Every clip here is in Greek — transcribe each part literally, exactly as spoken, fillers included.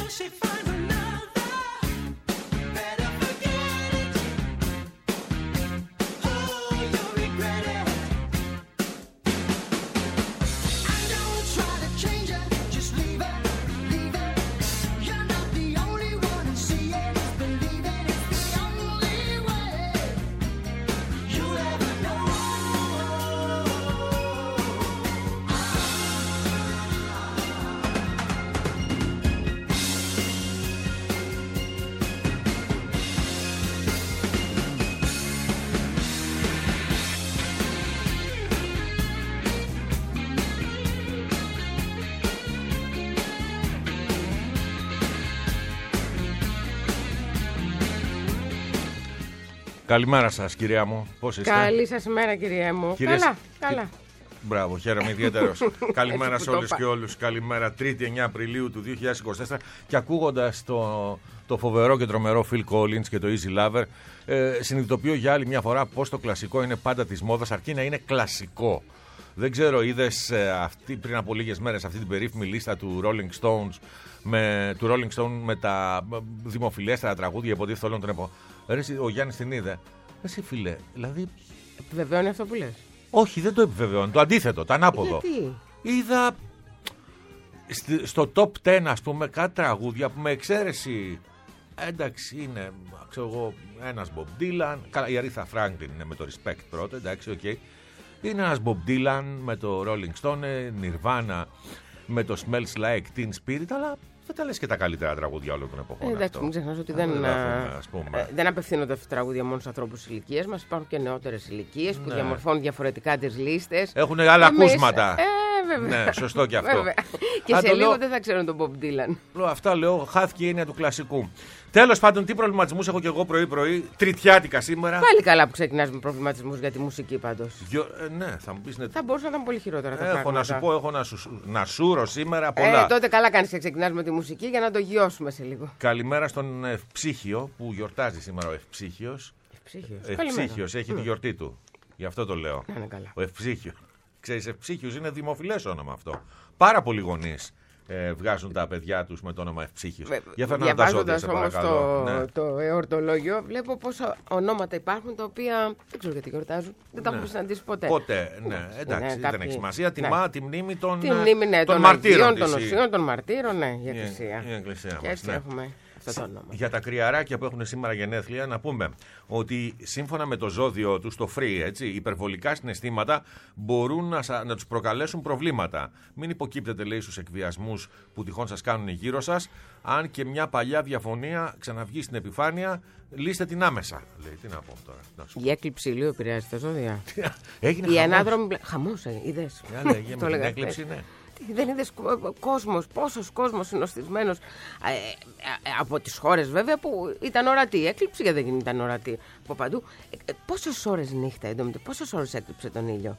Καλημέρα σας, κυρία μου. Πώς είστε? Καλή σας ημέρα, κυρία μου. Κυρίες... Καλά, καλά. Μπράβο, χαίρομαι ιδιαίτερος. Καλημέρα σε όλες και όλους. Καλημέρα, Τρίτη εννέα Απριλίου του δύο χιλιάδες είκοσι τέσσερα. Και ακούγοντας το, το φοβερό και τρομερό Phil Collins και το Easy Lover, ε, συνειδητοποιώ για άλλη μια φορά πως το κλασικό είναι πάντα της μόδας, αρκεί να είναι κλασικό. Δεν ξέρω, είδες ε, αυτή, πριν από λίγες μέρες αυτή την περίφημη λίστα του Rolling Stones με, του Rolling Stone με τα δημοφιλέστερα τραγούδια, υποτίθεται όλων των εποχών. Ο Γιάννης την είδε. Εσύ, φίλε, δηλαδή. Επιβεβαιώνει αυτό που λες? Όχι, δεν το επιβεβαιώνει. Το αντίθετο, το ανάποδο. Γιατί? Είδα στο top δέκα, ας πούμε, κάτι τραγούδια που με εξαίρεση. Εντάξει, είναι, ξέρω εγώ, ένας Bob Dylan. Καλά, η Aretha Franklin είναι με το Respect πρώτα, εντάξει, οκ. Okay. Είναι ένας Bob Dylan με το Rolling Stone, Nirvana με το Smells Like Teen Spirit, αλλά δεν τα λες και τα καλύτερα τραγούδια όλων των εποχών. Ε, εντάξει, μην ξεχνάς ότι δεν, πούμε, ε, δεν απευθύνονται αυτά τα τραγούδια μόνο στους ανθρώπους της ηλικίας μας. Υπάρχουν και νεότερες ηλικίες που ναι. διαμορφώνουν διαφορετικά τις λίστες. Έχουν άλλα Εμείς... ακούσματα. Ε, βέβαια. Ναι, σωστό και αυτό. Και σε λίγο λέω... δεν θα ξέρουν τον Bob Dylan. Λέω, αυτά λέω, χάθηκε η έννοια του κλασικού. Τέλος πάντων, τι προβληματισμούς έχω και εγώ πρωί-πρωί, τριτιάτικα σήμερα. Πάλι καλά που ξεκινάς με προβληματισμούς για τη μουσική πάντως. Γιο... Ε, ναι, θα μου πεις. Ναι. Θα μπορούσαν να ήταν πολύ χειρότερα τα έχω πράγματα. Να σου πω, έχω να, σου... να σούρω σήμερα πολλά. Ε, τότε καλά κάνεις και ξεκινάς με τη μουσική για να το γιώσουμε σε λίγο. Καλημέρα στον Ευψύχιο που γιορτάζει σήμερα ο Ευψύχιος. Ευψύχιος. Ευψύχιος έχει mm. τη γιορτή του. Γι' αυτό το λέω. Να είναι καλά. Ο Ευψύχιος. Ξέρεις, Ευψύχιος είναι δημοφιλές όνομα αυτό. Πάρα πολλοί γονείς ε, βγάζουν τα παιδιά τους με το όνομα Ευψύχιος. Για φέρνα να τα ζώδια, σε παρακαλώ. Το, ναι. το εορτολόγιο βλέπω πόσα ονόματα υπάρχουν τα οποία δεν ξέρω γιατί γιορτάζουν. Δεν τα ναι. έχουμε συναντήσει ποτέ. Ποτέ, ναι. Εντάξει, ναι, δεν κάποιοι... έχει σημασία. Τιμά ναι. τη μνήμη των, τη μνήμη, ναι, των, των μαρτύρων. Αγίων, των οσίων, των μαρτύρων, ναι, η Εκκλησία. Η, η Εκκλησία και μας, έτσι ναι. έχουμε. Για τα κρυαράκια που έχουν σήμερα γενέθλια, να πούμε ότι σύμφωνα με το ζώδιο του στο free, έτσι, υπερβολικά συναισθήματα μπορούν να, να τους προκαλέσουν προβλήματα. Μην υποκύπτετε, λέει, στους εκβιασμούς που τυχόν σας κάνουν γύρω σας. Αν και μια παλιά διαφωνία ξαναβγεί στην επιφάνεια, λύστε την άμεσα. Λέει, τι να πω τώρα. Να σου πω. Η έκλειψη ηλίου επηρεάζει τα ζώδια. Έγινε η ανάδρομη. Χαμός, είδες. Με την έκλειψη, ναι. Δεν είδες κόσμος, πόσος κόσμος συνοστισμένος ε, ε, ε, από τις χώρες βέβαια που ήταν ορατή. Η έκλειψη γιατί δεν ήταν ορατή από παντού. Ε, πόσες ώρες νύχτα εντωμετω, πόσες ώρες έκλειψε τον ήλιο.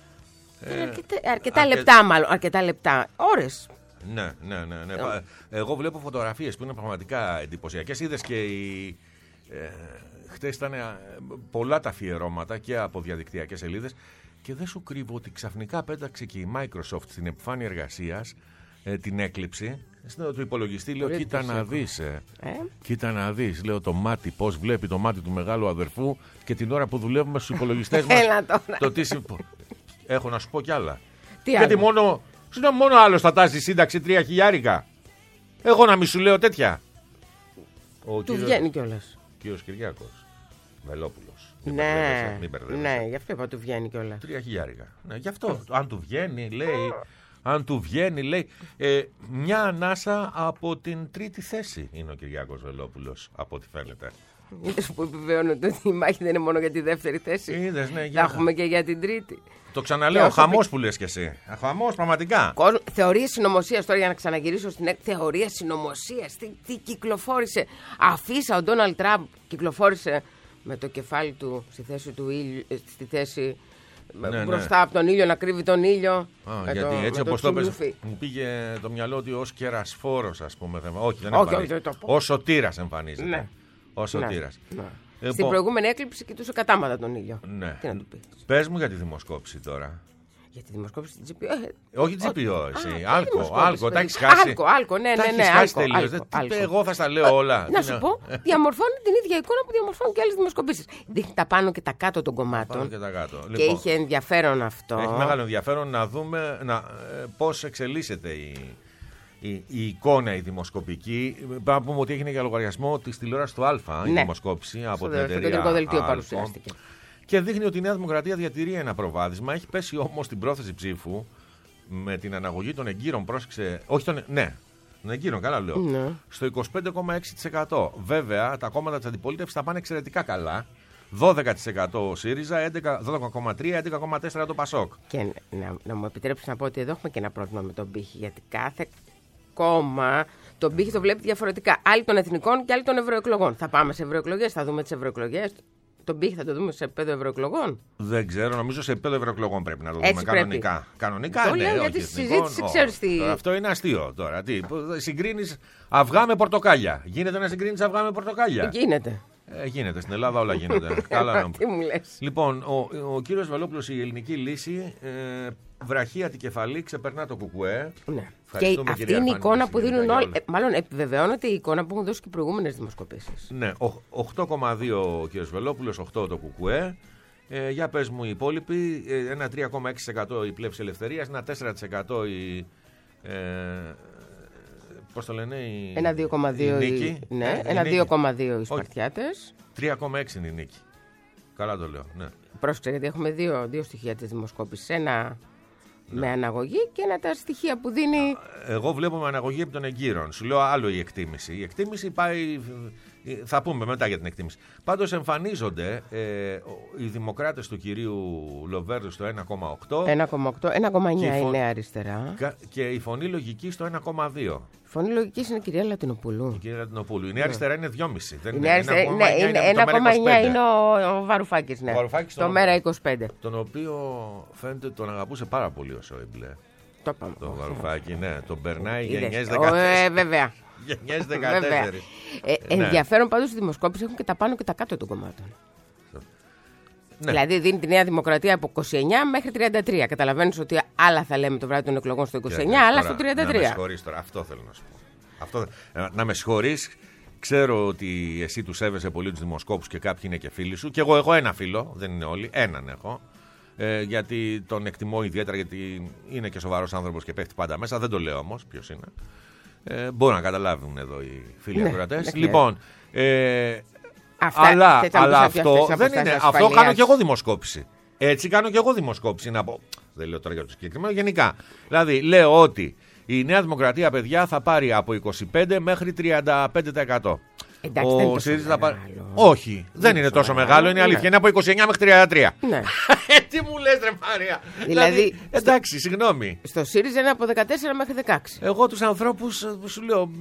Ε, αρκετά αρκετά αρκε... λεπτά μάλλον, αρκετά λεπτά, ώρες. Ναι, ναι, ναι. ναι. Ε, Εγώ βλέπω φωτογραφίες που είναι πραγματικά εντυπωσιακές. Είδες και οι... Ε, χτες ήταν πολλά τα αφιερώματα και από διαδικτυακές σελίδες. Και δεν σου κρύβω ότι ξαφνικά πέταξε και η Microsoft στην επιφάνεια εργασίας ε, την έκλειψη. Του υπολογιστή λέω, κοίτα να δεις, ε. Ε? κοίτα να δεις, λέω το μάτι, πώς βλέπει το μάτι του μεγάλου αδερφού και την ώρα που δουλεύουμε στους υπολογιστές μας. το τι συ... Έχω να σου πω κι άλλα. Τι Γιατί άλλο? μόνο, μόνο άλλος θα τάζει σύνταξη τρία χιλιάρικα. Εγώ να μη σου λέω τέτοια. Ο του κύριος... βγαίνει κιόλας. Κύριος Κυριάκος Βελόπουλος. Ναι, ναι, γι' αυτό είπα του βγαίνει κιόλα. Τρία χιλιάρικα. Ναι, γι' αυτό. Αν του βγαίνει, λέει. Αν του βγαίνει, λέει. Ε, μια ανάσα από την τρίτη θέση είναι ο Κυριάκος Βελόπουλος, από ό,τι φαίνεται. Είδες που επιβεβαιώνονται ότι η μάχη δεν είναι μόνο για τη δεύτερη θέση. Είδες, ναι, για... Θα έχουμε και για την τρίτη. Το ξαναλέω, ο χαμός πει... που λες κι εσύ. Χαμός, πραγματικά. Θεωρίες συνωμοσίας, τώρα για να ξαναγυρίσω στην έκτη. Θεωρία συνωμοσίας. Τι, τι κυκλοφόρησε. Αφίσα ο Ντόναλντ Τραμπ κυκλοφόρησε. Με το κεφάλι του στη θέση του ήλιου, στη θέση ναι, μπροστά ναι. από τον ήλιο, να κρύβει τον ήλιο. Α, γιατί το, έτσι όπως το πες, μου πήγε το μυαλό ότι ως κερασφόρος, ας πούμε. Όχι, δεν εμφανίζεται. Ως σωτήρας εμφανίζεται. Ναι. Ως σωτήρας. Ναι. Ναι. Στην Επο... προηγούμενη έκλειψη κοιτούσε κατάματα τον ήλιο. Ναι. Τι να του πεις. Πες μου για τη δημοσκόπηση τώρα. Για τη δημοσκόπηση της τζι πι ο. Όχι τζι πι ο, εσύ. Α, Άλκο, άλκο, τα έχεις χάσει. Άλκο, άλκο, ναι, Τα ναι, ναι. έχεις χάσει άλκο, τελείως. άλκο, Τι, άλκο. Εγώ θα στα λέω όλα. Να σου πω, διαμορφώνει την ίδια εικόνα που διαμορφώνουν και άλλες δημοσκοπήσεις. Δείχνει τα πάνω και τα κάτω των Πάνω κομμάτων. και τα κάτω. Και Λοιπόν, είχε ενδιαφέρον αυτό. έχει μεγάλο ενδιαφέρον να δούμε να, ε, πώς εξελίσσεται η, η, η εικόνα η δημοσκοπική. Πρέπει να πούμε ότι έγινε για λογαριασμό της τηλεόρασης του Α η Ναι. δημοσκόπηση από Στο την στο εταιρεία κεντρικό δελτίο Alpha. παρουσιάστηκε. Και δείχνει ότι η Νέα Δημοκρατία διατηρεί ένα προβάδισμα. Έχει πέσει όμως την πρόθεση ψήφου με την αναγωγή των εγκύρων. Πρόσεξε. Όχι των. Ναι, των εγκύρων, καλά λέω. Ναι. Στο είκοσι πέντε κόμμα έξι τοις εκατό. Βέβαια, τα κόμματα της αντιπολίτευσης θα πάνε εξαιρετικά καλά. δώδεκα τοις εκατό ο ΣΥΡΙΖΑ, δώδεκα κόμμα τρία, έντεκα κόμμα τέσσερα το ΠΑΣΟΚ. Και να, να μου επιτρέψει να πω ότι εδώ έχουμε και ένα πρόβλημα με τον πύχη. Γιατί κάθε κόμμα τον πύχη το βλέπει διαφορετικά. Άλλοι των εθνικών και άλλοι των ευρωεκλογών. Θα πάμε σε ευρωεκλογές, θα δούμε τις ευρωεκλογές. Τον πύχη θα το δούμε σε επίπεδο ευρωεκλογών. Δεν ξέρω, νομίζω σε επίπεδο ευρωεκλογών πρέπει να το Έτσι δούμε πρέπει. κανονικά. Κανονικά, Το ναι, λέω όχι γιατί στη εθνικών, συζήτηση όχι. ξέρεις τι- Τώρα, αυτό είναι αστείο τώρα. Τι, συγκρίνεις αυγά με πορτοκάλια. Γίνεται να συγκρίνεις αυγά με πορτοκάλια. Γίνεται. Ε, γίνεται, στην Ελλάδα όλα γίνονται. Καλά να Τι μου λες. Λοιπόν, ο, ο κύριος Βελόπουλος, η ελληνική λύση, ε, βραχία την κεφαλή, ξεπερνά το κουκουέ. Ναι. Και Ευχαριστούμε, αυτή κυρία είναι η Φάνη, εικόνα που που δίνουν συνέβη όλοι. για Ε, μάλλον επιβεβαιώνεται η εικόνα που έχουν δώσει και οι προηγούμενες δημοσκοπήσεις. Ναι, ο- οκτώ κόμμα δύο ο κύριος Βελόπουλος, οκτώ το κουκουέ. Ε, για πες μου οι υπόλοιποι, ε, ένα τρία κόμμα έξι τοις εκατό η πλεύση ελευθερίας, ένα τέσσερα τοις εκατό η... Ε, πώς το λένε, η, Ένα δύο κόμμα δύο η οι- νίκη. ναι, Ε, η ένα νίκη. δύο κόμμα δύο οι Όχι. Σπαρτιάτες. τρία κόμμα έξι είναι η νίκη. Καλά το λέω, ναι. Πρόσεξε, γιατί έχουμε δύο, δύο στοιχεία της δημοσκόπησης. Ένα με αναγωγή και ένα τα στοιχεία που δίνει. Εγώ βλέπω με αναγωγή επί των εγκύρων. Σου λέω άλλο η εκτίμηση. Η εκτίμηση πάει. Θα πούμε μετά για την εκτίμηση. Πάντως εμφανίζονται ε, οι δημοκράτες του κυρίου Λοβέρδου στο ένα κόμμα οκτώ ένα κόμμα οκτώ, ένα κόμμα εννιά Και η φω- είναι αριστερά. κα- και η φωνή λογική στο ένα κόμμα δύο. Φωνή λογική είναι η κυρία Λατινοπούλου. Η κυρία Λατινοπούλου. Η νέα αριστερά είναι δυόμισι. Δεν Είναι είναι αριστερά, ένα ναι, κόμμα εννιά, είναι είναι ένα το Μέρα κόμμα εννιά είκοσι πέντε. είναι ο, ο Βαρουφάκης. Ναι. Ο Βαρουφάκης το τον- Μέρα είκοσι πέντε. Τον οποίο φαίνεται τον αγαπούσε πάρα πολύ ο Σόιμπλε. Το είπαμε. Τον Βαρουφάκη, ναι. Τον περνάει Είδες. γενιές Ο, δεκατέσσερα. ε, βέβαια. Γενιές Βέβαια. δεκατέσσερα. Ε, Ναι. ενδιαφέρον πάντως οι δημοσκόπησεις έχουν και τα πάνω και τα κάτω των κομμάτων. Ναι. Δηλαδή δίνει τη Νέα Δημοκρατία από είκοσι εννιά μέχρι τριάντα τρία. Καταλαβαίνεις ότι άλλα θα λέμε το βράδυ των εκλογών στο είκοσι εννιά, άλλα Τώρα, στο τριάντα Να με τρία. συγχωρείς τώρα, αυτό θέλω να σου πω. Αυτό, ε, να με συγχωρείς, ξέρω ότι εσύ του σέβεσαι πολύ τους δημοσκόπους και κάποιοι είναι και φίλοι σου. Και εγώ έχω ένα φίλο, δεν είναι όλοι, έναν έχω. Ε, γιατί τον εκτιμώ ιδιαίτερα, γιατί είναι και σοβαρός άνθρωπος και πέφτει πάντα μέσα. Δεν το λέω όμως ποιος είναι. Ε, μπορούν να καταλάβουν εδώ οι φίλοι Ναι, ακροατές. ναι, Λοιπόν, ε, Αυτά, αλλά, θες να αλλά πεις ότι αυτό αυτές οι δεν είναι. αποστάσεις Αυτό ασφαλείας. κάνω και εγώ δημοσκόπηση. Έτσι κάνω και εγώ δημοσκόπηση. Να πω. Δεν λέω τώρα για το συγκεκριμένο, γενικά. Δηλαδή, λέω ότι η Νέα Δημοκρατία, παιδιά, θα πάρει από είκοσι πέντε μέχρι τριάντα πέντε τοις εκατό. Εντάξει, δεν είναι τόσο ΣΥΡΙΖΑ θα πάρει. μεγάλο. Όχι, δεν είναι τόσο τόσο μεγάλο, μεγάλο, είναι αλήθεια. ναι. Είναι από είκοσι εννιά μέχρι τριάντα τρία. Ναι. Ε, τι μου λες, ρε Μάρια. Δηλαδή, εντάξει, συγγνώμη. Στο ΣΥΡΙΖΑ είναι από δεκατέσσερα μέχρι δεκαέξι. Εγώ τους ανθρώπους ε, σου λέω.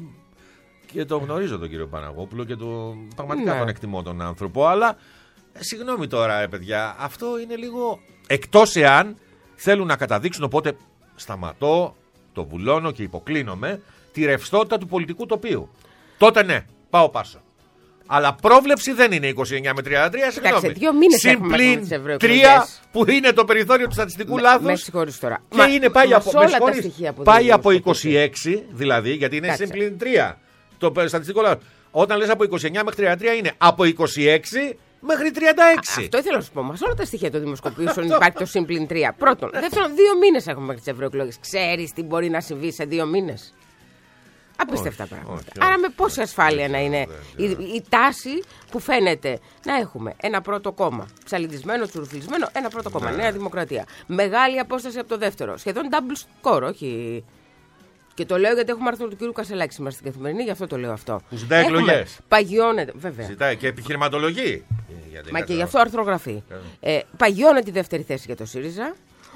Και τον γνωρίζω τον κύριο Παναγόπουλο και το, πραγματικά Ναι. τον εκτιμώ τον άνθρωπο. Αλλά ε, συγγνώμη τώρα, ε, παιδιά, αυτό είναι λίγο. Εκτός εάν θέλουν να καταδείξουν, οπότε σταματώ, το βουλώνω και υποκλίνομαι, τη ρευστότητα του πολιτικού τοπίου. Τότε ναι, πάω πάσο. Αλλά πρόβλεψη δεν είναι είκοσι εννιά με τριάντα τρία, συγγνώμη. Κοιτάξτε, δύο μήνες έχουμε μέχρι τις Συμπλήν ευρωεκλογές. τρία που είναι το περιθώριο του στατιστικού Με λάθους. συγχωρείς τώρα. Και Μα- είναι πάει μα από, σε με όλα τα συγχωρείς, στοιχεία που πάει δίνει από η είκοσι έξι, δηλαδή, γιατί είναι Κάτσε. συμπλήν τρία. Το στατιστικό λάθος. Όταν λες από είκοσι εννιά μέχρι τριάντα τρία είναι από είκοσι έξι μέχρι τριάντα έξι. Αυτό ήθελα να σου πω. Μα σε όλα τα στοιχεία των δημοσκοπήσεων υπάρχει το συμπλήν τρία. Πρώτον. Δεύτερον, δύο μήνες έχουμε μέχρι τις ευρωεκλογές. Ξέρεις τι μπορεί να συμβεί σε δύο μήνες. Απίστευτα Όχι, πράγματα. όχι, Άρα όχι, με πόση ασφάλεια να είναι η, δεν- η τάση που φαίνεται να έχουμε ένα πρώτο κόμμα. Ψαλιδισμένο, τσουρουφιλισμένο, ένα πρώτο κόμμα. Ναι. Νέα Δημοκρατία. Μεγάλη απόσταση από το δεύτερο. Σχεδόν double score, όχι. Και το λέω γιατί έχουμε άρθρο του κ. Κασελάκη σήμερα στην Καθημερινή, γι' αυτό το λέω αυτό. Που ζητάει Έχουμε- εκλογές. Παγιώνεται, βέβαια. Ζητάει και επιχειρηματολογεί. Γιατί Μα κάτσε και γι' να- αυτό αρθρογραφεί. Ε, παγιώνεται τη δεύτερη θέση για το ΣΥΡΙΖΑ.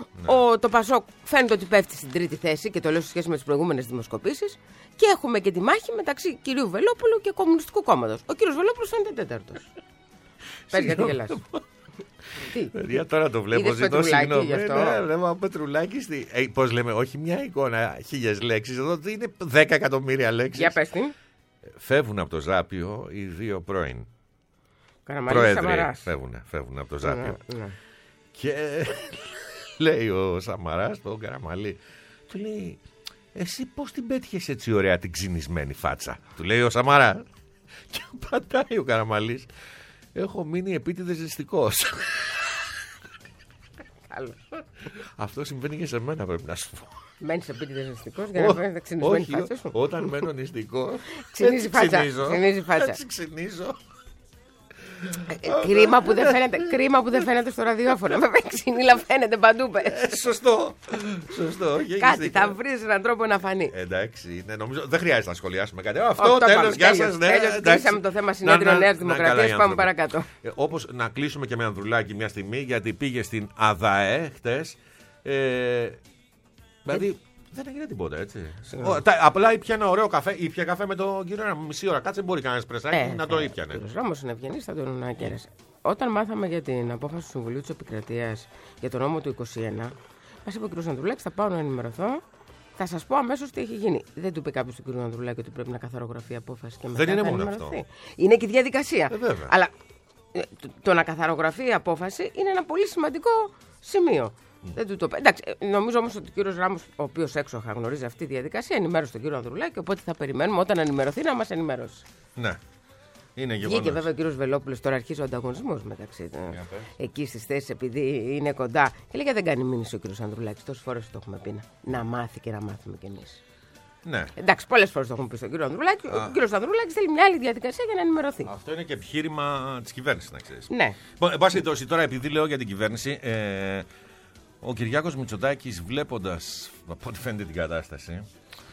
Ο, το ΠΑΣΟΚ φαίνεται ότι πέφτει στην τρίτη θέση και το λέω σε σχέση με τις προηγούμενες δημοσκοπήσεις. Και έχουμε και τη μάχη μεταξύ κυρίου Βελόπουλου και Κομμουνιστικού Κόμματος. Ο κύριος Βελόπουλος φαίνεται τέταρτος. Πες γιατί γελάς. Τι. Παιδιά, τώρα το βλέπω, Είδες ζητώ Πετρουλάκη συγγνώμη. γι' αυτό? Ναι, βλέπω Πετρουλάκη. Στη... Ε, πώς λέμε, όχι μια εικόνα, χίλιες λέξεις. Εδώ είναι δέκα εκατομμύρια λέξεις. Για πες την. Φεύγουν από το Ζάπιο οι δύο πρώην. Καραμανλής Πρόεδροι. Σαμαράς. Φεύγουν, φεύγουν από το Ζάπιο. Ναι, ναι. Και λέει ο Σαμαράς, τον Καραμαλή, του λέει, εσύ πώς την πέτυχες έτσι ωραία την ξυνισμένη φάτσα, του λέει ο Σαμαράς. Και πατάει ο Καραμαλής, έχω μείνει επίτηδες ζεστικός. Αυτό συμβαίνει και σε μένα, πρέπει να σου πω. Μένεις επίτηδες ζεστικός για να φαίνεται ξυνισμένη φάτσα σου. Όταν μένω νηστικό, ξυνίζει φάτσα. Έτσι ξυνίζω. Κρίμα που δεν φαίνεται, κρίμα που δεν φαίνεται στο ραδιόφωνο. Βέβαια, ξυνήλα φαίνεται παντού. Σωστό. Σωστό. Κάτι θα βρεις έναν τρόπο να φανεί. Εντάξει, νομίζω δεν χρειάζεται να σχολιάσουμε κάτι. Αυτό τέλος, γεια σας. Κλείσαμε το θέμα συνέδριο Νέας Δημοκρατίας. Πάμε παρακάτω. Όπως να κλείσουμε και με Ανδρουλάκη μια στιγμή, γιατί πήγε στην ΑΔΑΕ χτες. Δηλαδή. Δεν έγινε τίποτα, έτσι. Ο, τα, απλά ήπια ένα ωραίο καφέ. Ήπια καφέ με τον κύριο Ράμο. Μισή ώρα. Κάτσε, μπορεί κανένα πρεσάκι ε, να το ήπιανε. Ο κύριο Ράμο είναι ευγενή, θα τον ακέρασε. Όταν μάθαμε για την απόφαση του Συμβουλίου της Επικρατείας για τον νόμο του είκοσι ένα, μας είπε ο κύριο Ανδρουλάκης, θα πάω να ενημερωθώ. Θα σας πω αμέσως τι έχει γίνει. Δεν του είπε κάποιος του κύριο Ανδρουλάκη ότι πρέπει να καθαρογραφεί η απόφαση και μετά δεν είναι θα μόνο ενημερωθεί. Αυτό. Είναι και η διαδικασία. Ε, Αλλά το, το να καθαρογραφεί η απόφαση είναι ένα πολύ σημαντικό σημείο. Mm. Δεν του το... Εντάξει, νομίζω όμως ότι ο κύριος Ράμος, ο οποίος έξοχα γνωρίζει αυτή τη διαδικασία, ενημέρωσε τον κύριο Ανδρουλάκη, οπότε θα περιμένουμε όταν ενημερωθεί να μας ενημερώσει. Ναι. Είναι γεγονός. Βγήκε βέβαια ο κύριος Βελόπουλος, τώρα αρχίζει ο ανταγωνισμός μεταξύ των. Εκεί στις θέσεις, επειδή είναι κοντά. Και λέγε δεν κάνει μήνυση ο κύριος Ανδρουλάκης. Τόσες φορές το έχουμε πει. Να μάθει και να μάθουμε κι εμείς. Ναι. Εντάξει, πολλές φορές το έχουμε πει στον κύριο Ανδρουλάκη. Α. Ο κύριος Ανδρουλάκης θέλει μια άλλη διαδικασία για να ενημερωθεί. Αυτό είναι και επιχείρημα της κυβέρνησης, να ξέρεις. Ναι. Εν πάση περιπτώσει, τώρα επειδή λέω για την κυβέρνηση. Ε... Ο Κυριάκος Μητσοτάκης, βλέποντας από ό,τι φαίνεται την κατάσταση,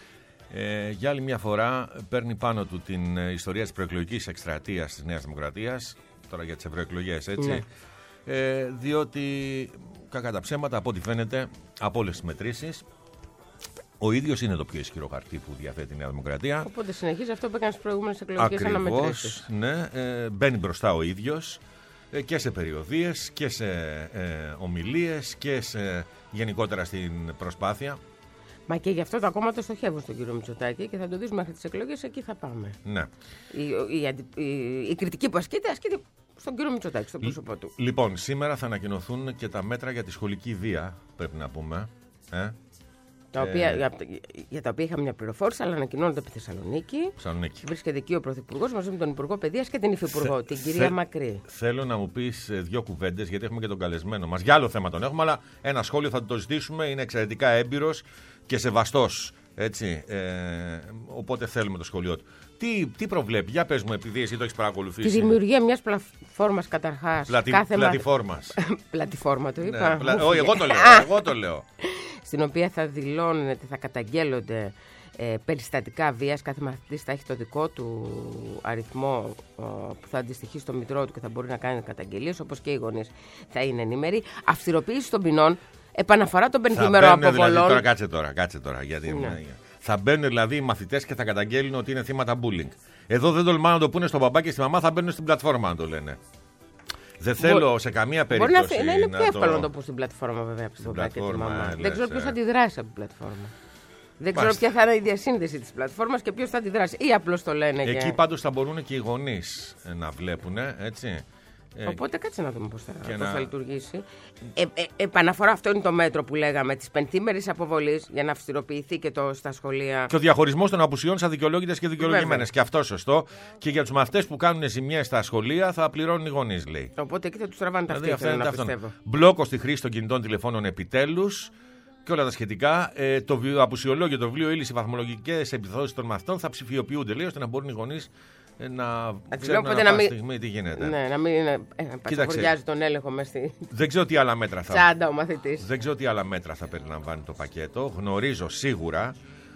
ε, για άλλη μια φορά παίρνει πάνω του την ε, ιστορία της προεκλογικής εκστρατείας της Νέας Δημοκρατίας, τώρα για τις ευρωεκλογές, έτσι, ναι. ε, διότι κακά τα ψέματα, από ό,τι φαίνεται, από όλες τις μετρήσεις, ο ίδιος είναι το πιο ισχυρό χαρτί που διαθέτει η Νέα Δημοκρατία. Οπότε συνεχίζει αυτό που έκανε στις προηγούμενες εκλογικές αναμετρήσεις. Ναι, ε, μπαίνει μπροστά ο ίδιος. Και σε περιοδίες και σε ε, ομιλίες και σε, γενικότερα στην προσπάθεια. Μα και γι' αυτό τα κόμματα στοχεύουν στον κύριο Μητσοτάκη και θα το δεις μέχρι τις εκλογές, εκεί θα πάμε. Ναι. Η, η, η, η, η κριτική που ασκείται, ασκείται στον κύριο Μητσοτάκη, στο πρόσωπό του. Λοιπόν, σήμερα θα ανακοινωθούν και τα μέτρα για τη σχολική βία, πρέπει να πούμε. Ε? Τα οποία, ε... για, για τα οποία είχαμε μια πληροφόρηση, αλλά ανακοινώνονται από τη Θεσσαλονίκη. Θεσσαλονίκη. Βρίσκεται εκεί ο Πρωθυπουργός μαζί με τον Υπουργό Παιδείας και την Υφυπουργό, Θε, την κυρία θε, Μακρύ. Θέλω να μου πεις δύο κουβέντες, γιατί έχουμε και τον καλεσμένο μας. Για άλλο θέμα τον έχουμε, αλλά ένα σχόλιο θα το ζητήσουμε. Είναι εξαιρετικά έμπειρος και σεβαστός. Έτσι. Ε, οπότε θέλουμε το σχολείο του. Τι, τι προβλέπει, για πες μου, επειδή εσύ το έχεις παρακολουθήσει. Τη δημιουργία μιας πλατφόρμας καταρχάς. Πλατι, κάθε πλατφόρμας. Πλατφόρμα το είπα. Ναι, πλα... Όχι, εγώ το λέω. εγώ το λέω. Στην οποία θα δηλώνεται, θα καταγγέλλονται ε, περιστατικά βίας. Κάθε μαθητής θα έχει το δικό του αριθμό ε, που θα αντιστοιχεί στο μητρό του και θα μπορεί να κάνει καταγγελίες, όπως και οι γονείς θα είναι ενήμεροι. Αυστηροποίηση των ποινών, επαναφορά των πενθήμερων αποβολών. Δηλαδή, τώρα, κάτσε τώρα, κάτσε τώρα. Γιατί, ναι. Θα μπαίνουν δηλαδή οι μαθητές και θα καταγγέλνουν ότι είναι θύματα bullying. Εδώ δεν τολμάνε να το πούνε στον παπά και στη μαμά, θα μπαίνουν στην πλατφόρμα να το λένε. Δεν θέλω Μπο... σε καμία περίπτωση. Μπορεί να, να είναι πιο εύκολο να το πω στην πλατφόρμα, βέβαια, από τον παπά και τη μαμά. Δεν ξέρω ποιος θα αντιδράσει από την πλατφόρμα. Δεν ξέρω ποια θα είναι η διασύνδεση της πλατφόρμας και ποιος θα αντιδράσει. Ή απλώς το λένε. Εκεί και... πάντως θα μπορούν και οι γονείς να βλέπουν, έτσι. Οπότε κάτσε να δούμε πώς θα, πώς να... θα λειτουργήσει. Ε, ε, επαναφορά, αυτό είναι το μέτρο που λέγαμε, της πενθήμερης αποβολής για να αυστηροποιηθεί και το στα σχολεία. Και ο διαχωρισμός των απουσιών σε αδικαιολόγητες και δικαιολογημένες. Και αυτό σωστό. Και για τους μαθητές που κάνουν ζημιές στα σχολεία θα πληρώνουν οι γονείς, λέει. Οπότε εκεί θα τους τραβάνε τα αυτιά, θέλω να πιστεύω. Μπλόκο στη χρήση των κινητών τηλεφώνων επιτέλους. Και όλα τα σχετικά. Ε, το απουσιολόγιο, το βιβλίο ήλυση, βαθμολογικές επιδόσεις των μαθητών θα ψηφιοποιούνται, λέει, ώστε να μπορούν οι γονείς να ξέρουν ανά πάσα στιγμή τι γίνεται. Ναι, να μην ε, πατσαχωριάζει τον έλεγχο μες στη... Δεν ξέρω τι άλλα μέτρα θα... Τσάντα ο μαθητής. Δεν ξέρω τι άλλα μέτρα θα περιλαμβάνει το πακέτο. Γνωρίζω σίγουρα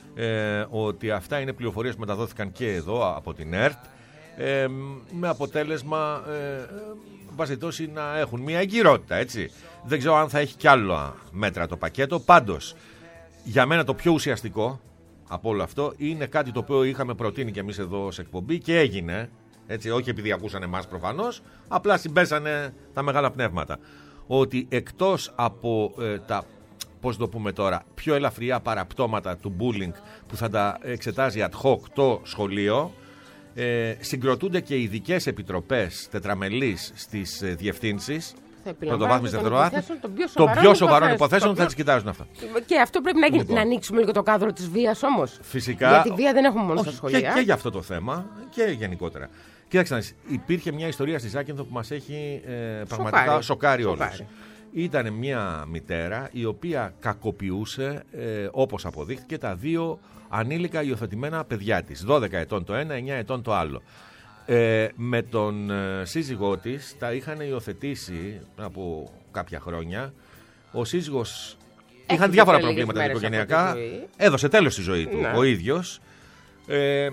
ε, ότι αυτά είναι πληροφορίες που μεταδόθηκαν και εδώ από την ΕΡΤ ε, με αποτέλεσμα ε, βασιτώσει να έχουν μια εγκυρότητα, έτσι. Δεν ξέρω αν θα έχει κι άλλα μέτρα το πακέτο. Πάντως, για μένα το πιο ουσιαστικό από όλο αυτό είναι κάτι το οποίο είχαμε προτείνει και εμείς εδώ σε εκπομπή και έγινε, έτσι, όχι επειδή ακούσανε εμάς προφανώς, απλά συμπέσανε τα μεγάλα πνεύματα. Ότι εκτός από ε, τα, πώς το πούμε τώρα, πιο ελαφριά παραπτώματα του bullying που θα τα εξετάζει ad hoc το σχολείο, ε, συγκροτούνται και ειδικές επιτροπές τετραμελείς στις ε, διευθύνσεις, πρωτοβάθμιες δευτεροβάθμιες, των πιο σοβαρών υποθέσεων θα τις κοιτάζουν αυτά. Και αυτό πρέπει να γίνει. Λοιπόν. Να ανοίξουμε λίγο το κάδρο της βίας όμως. Φυσικά. Γιατί βία δεν έχουμε μόνο όχι, στα σχολεία. Και, και για αυτό το θέμα και γενικότερα. Κοίταξε, υπήρχε μια ιστορία στη Ζάκυνθο που μας έχει ε, πραγματικά Σοκάρει. σοκάρει όλους. Σοκάρει. Ήταν μια μητέρα η οποία κακοποιούσε, ε, όπως αποδείχθηκε, τα δύο ανήλικα υιοθετημένα παιδιά της. δώδεκα ετών το ένα, εννιά ετών το άλλο. Ε, με τον ε, σύζυγό της τα είχαν υιοθετήσει από κάποια χρόνια. Ο σύζυγος Έχει είχαν διάφορα λίγες προβλήματα μέρες οικογενειακά. από τη ζωή. Έδωσε τέλος στη ζωή του Ναι. ο ίδιος. Ε,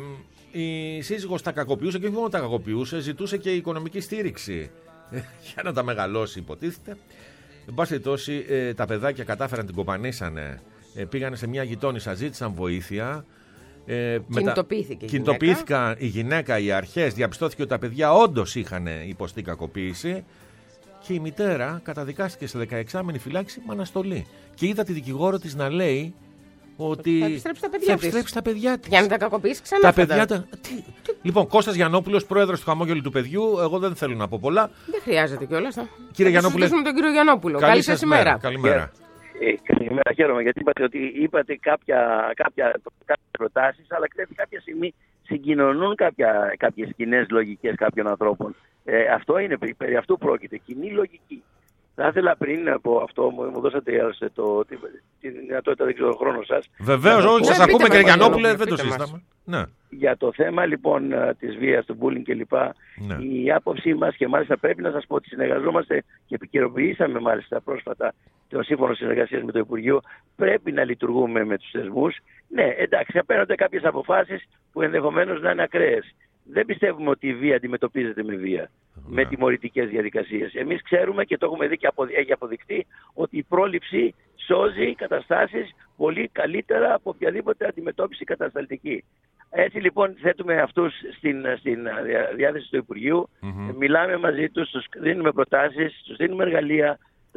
η σύζυγος τα κακοποιούσε και όχι μόνο τα κακοποιούσε, ζητούσε και οικονομική στήριξη για να τα μεγαλώσει, υποτίθεται. Εν πάση περιπτώσει, ε, τα παιδάκια κατάφεραν, την κοπανίσανε, ε, πήγανε σε μια γειτόνισσα, ζήτησαν βοήθεια. Ε, Κινητοποιήθηκε η Κινητοποιήθηκαν η γυναίκα, οι αρχές, διαπιστώθηκε ότι τα παιδιά όντως είχαν υποστεί κακοποίηση και η μητέρα καταδικάστηκε σε δεκαεξάμηνη φυλάξη με αναστολή. Και είδα τη δικηγόρο της να λέει ότι θα επιστρέψει τα παιδιά θα της. επιστρέψει τα παιδιά της. Για να τα κακοποιήσει ξανά. Τα παιδιά τα... Τι... Λοιπόν, Κώστας Γιαννόπουλος, πρόεδρος του Χαμόγελου του Παιδιού, εγώ δεν θέλω να πω πολλά. Δεν χρειάζεται κιόλας. Κύριε Γιαννόπουλε, με τον κύριο Γιαννόπουλο. Καλή σας ημέρα. Καλημέρα. Ε, καλημέρα, χαίρομαι γιατί είπατε ότι είπατε κάποια, κάποια, κάποιες προτάσεις, αλλά ξέρετε κάποια στιγμή συγκοινωνούν κάποια, κάποιες κοινές λογικές κάποιων ανθρώπων. Ε, αυτό είναι, περί αυτού πρόκειται, κοινή λογική. Θα ήθελα πριν από αυτό, μου, μου δώσατε άλλωστε το, τη, τη δυνατότητα, δεν ξέρω, χρόνο σας. Βεβαίως, όχι, σας ακούμε κύριε Γιαννόπουλε, δεν το συζητάμε. Ναι. Για το θέμα λοιπόν της βίας, του bullying κλπ. Ναι. Η άποψή μας, και μάλιστα πρέπει να σας πω ότι συνεργαζόμαστε και επικαιροποιήσαμε μάλιστα πρόσφατα το σύμφωνο συνεργασίας με το Υπουργείο, πρέπει να λειτουργούμε με τους θεσμούς. Ναι, εντάξει, απέναντι κάποιες αποφάσεις που ενδεχομένως να είναι ακραίες. Δεν πιστεύουμε ότι η βία αντιμετωπίζεται με βία, ναι, με τιμωρητικές διαδικασίες. Εμείς ξέρουμε και το έχουμε δει και έχει αποδειχτεί ότι η πρόληψη σώζει καταστάσεις πολύ καλύτερα από οποιαδήποτε αντιμετώπιση κατασταλτική. Έτσι λοιπόν θέτουμε αυτούς στην, στην διάθεση του Υπουργείου, mm-hmm. μιλάμε μαζί τους, τους δίνουμε προτάσεις, τους δίνουμε εργαλεία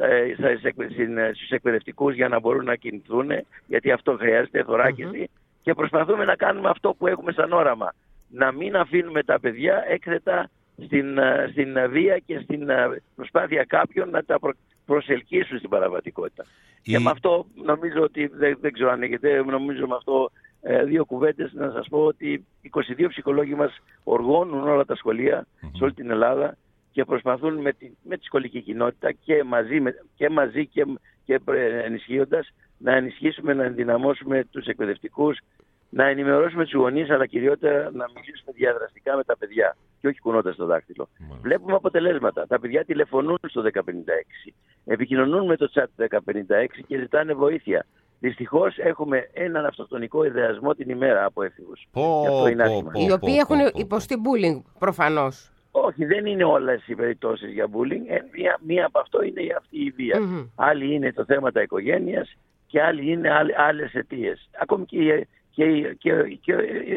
ε, στους εκπαιδευτικούς για να μπορούν να κινηθούν, γιατί αυτό χρειάζεται, θωράκιση, mm-hmm. και προσπαθούμε να κάνουμε αυτό που έχουμε σαν όραμα. Να μην αφήνουμε τα παιδιά έκθετα στην, στην βία και στην προσπάθεια κάποιων να τα προ, προσελκύσουν στην παραβατικότητα. Η... Και με αυτό νομίζω ότι, δεν, δεν ξέρω αν έχετε, νομίζω με αυτό ε, δύο κουβέντες να σας πω ότι είκοσι δύο ψυχολόγοι μας οργώνουν όλα τα σχολεία mm-hmm. σε όλη την Ελλάδα και προσπαθούν με τη, με τη σχολική κοινότητα και μαζί, με, και, μαζί και, και ενισχύοντας να ενισχύσουμε, να ενδυναμώσουμε τους εκπαιδευτικούς, να ενημερώσουμε τους γονείς, αλλά κυριότερα να μιλήσουμε διαδραστικά με τα παιδιά και όχι κουνώντας το δάχτυλο. Mm. Βλέπουμε αποτελέσματα. Τα παιδιά τηλεφωνούν στο δέκα πενήντα έξι, επικοινωνούν με το chat δέκα πενήντα έξι και ζητάνε βοήθεια. Δυστυχώς έχουμε έναν αυτοκτονικό ιδεασμό την ημέρα από έφηβους. Oh, oh, οι οποίοι έχουν υποστεί bullying προφανώς. Όχι, δεν είναι όλες οι περιπτώσεις για bullying. Ε, μία, μία από αυτό είναι αυτή η βία. Mm-hmm. Άλλη είναι το θέμα τα οικογένειας και άλλη είναι άλλες αιτίες. Ακόμη και η Και η, και, και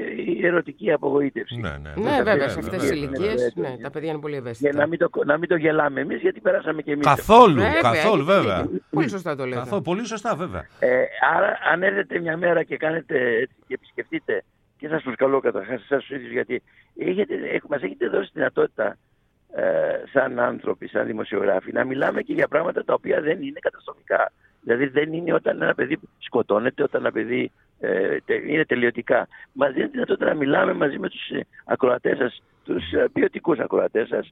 η ερωτική απογοήτευση. Ναι, ναι, ναι, ναι βέβαια, σε αυτές τις ηλικίες ναι, τα παιδιά είναι πολύ ευαίσθητα. Για να μην το, να μην το γελάμε εμείς, γιατί περάσαμε και εμείς. Καθόλου, βέβαια, καθόλου βέβαια. Πολύ σωστά το λέτε. Καθόλου, πολύ σωστά βέβαια. Ε, άρα αν έρθετε μια μέρα και κάνετε έτσι, και επισκεφτείτε, και σας προσκαλώ καταρχάς εσάς τους ίδιους, γιατί έχετε, μας έχετε δώσει τη δυνατότητα ε, σαν άνθρωποι, σαν δημοσιογράφοι, να μιλάμε και για πράγματα τα οποία δεν είναι καταστροφικά. Δηλαδή δεν είναι όταν ένα παιδί σκοτώνεται, όταν ένα παιδί ε, τε, είναι τελειωτικά. Μας δίνει τη δυνατότητα να μιλάμε μαζί με τους ακροατές σας, τους ποιοτικούς ακροατές σας,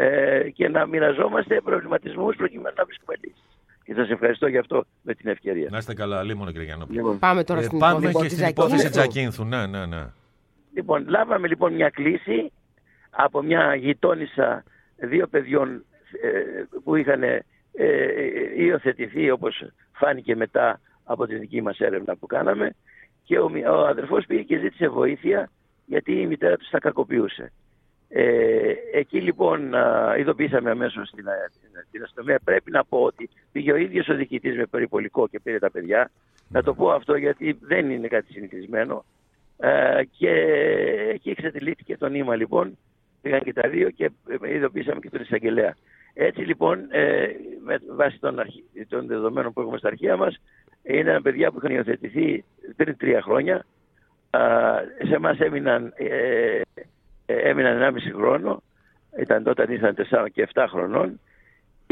ε, και να μοιραζόμαστε προβληματισμούς προκειμένου να βρίσκουμε λύσεις. Και σας ευχαριστώ γι' αυτό με την ευκαιρία. Να είστε καλά, λίμωνο κύριε Γιαννόπουλο. Λοιπόν, πάμε τώρα στην, ε, πάμε υπόθεση, και στην υπόθεση Τζακίνθου. Ναι, ναι, ναι. Λοιπόν, λάβαμε λοιπόν μια κλήση από μια γειτόνισσα δύο παιδιών ε, που είχαν ε, υιοθετηθεί, όπως φάνηκε μετά από τη δική μας έρευνα που κάναμε, και ο, ο αδερφός πήγε και ζήτησε βοήθεια γιατί η μητέρα τους τα κακοποιούσε. Ε, εκεί λοιπόν α, ειδοποιήσαμε αμέσως την, την αστυνομία. Πρέπει να πω ότι πήγε ο ίδιος ο διοικητής με περιπολικό και πήρε τα παιδιά. Να το πω αυτό γιατί δεν είναι κάτι συνηθισμένο. Ε, και εκεί εξατελήθηκε το νήμα λοιπόν. Πήγαν και τα δύο και ειδοποιήσαμε και τον εισαγγελέα. Έτσι λοιπόν, ε, με βάση των, αρχι... των δεδομένων που έχουμε στα αρχεία μας, είναι ένα παιδιά που είχαν υιοθετηθεί πριν τρία χρόνια. Α, σε εμάς έμειναν, ε, έμειναν ενάμιση χρόνο, ήταν τότε ήρθαν τεσσάρων και επτά χρονών, Και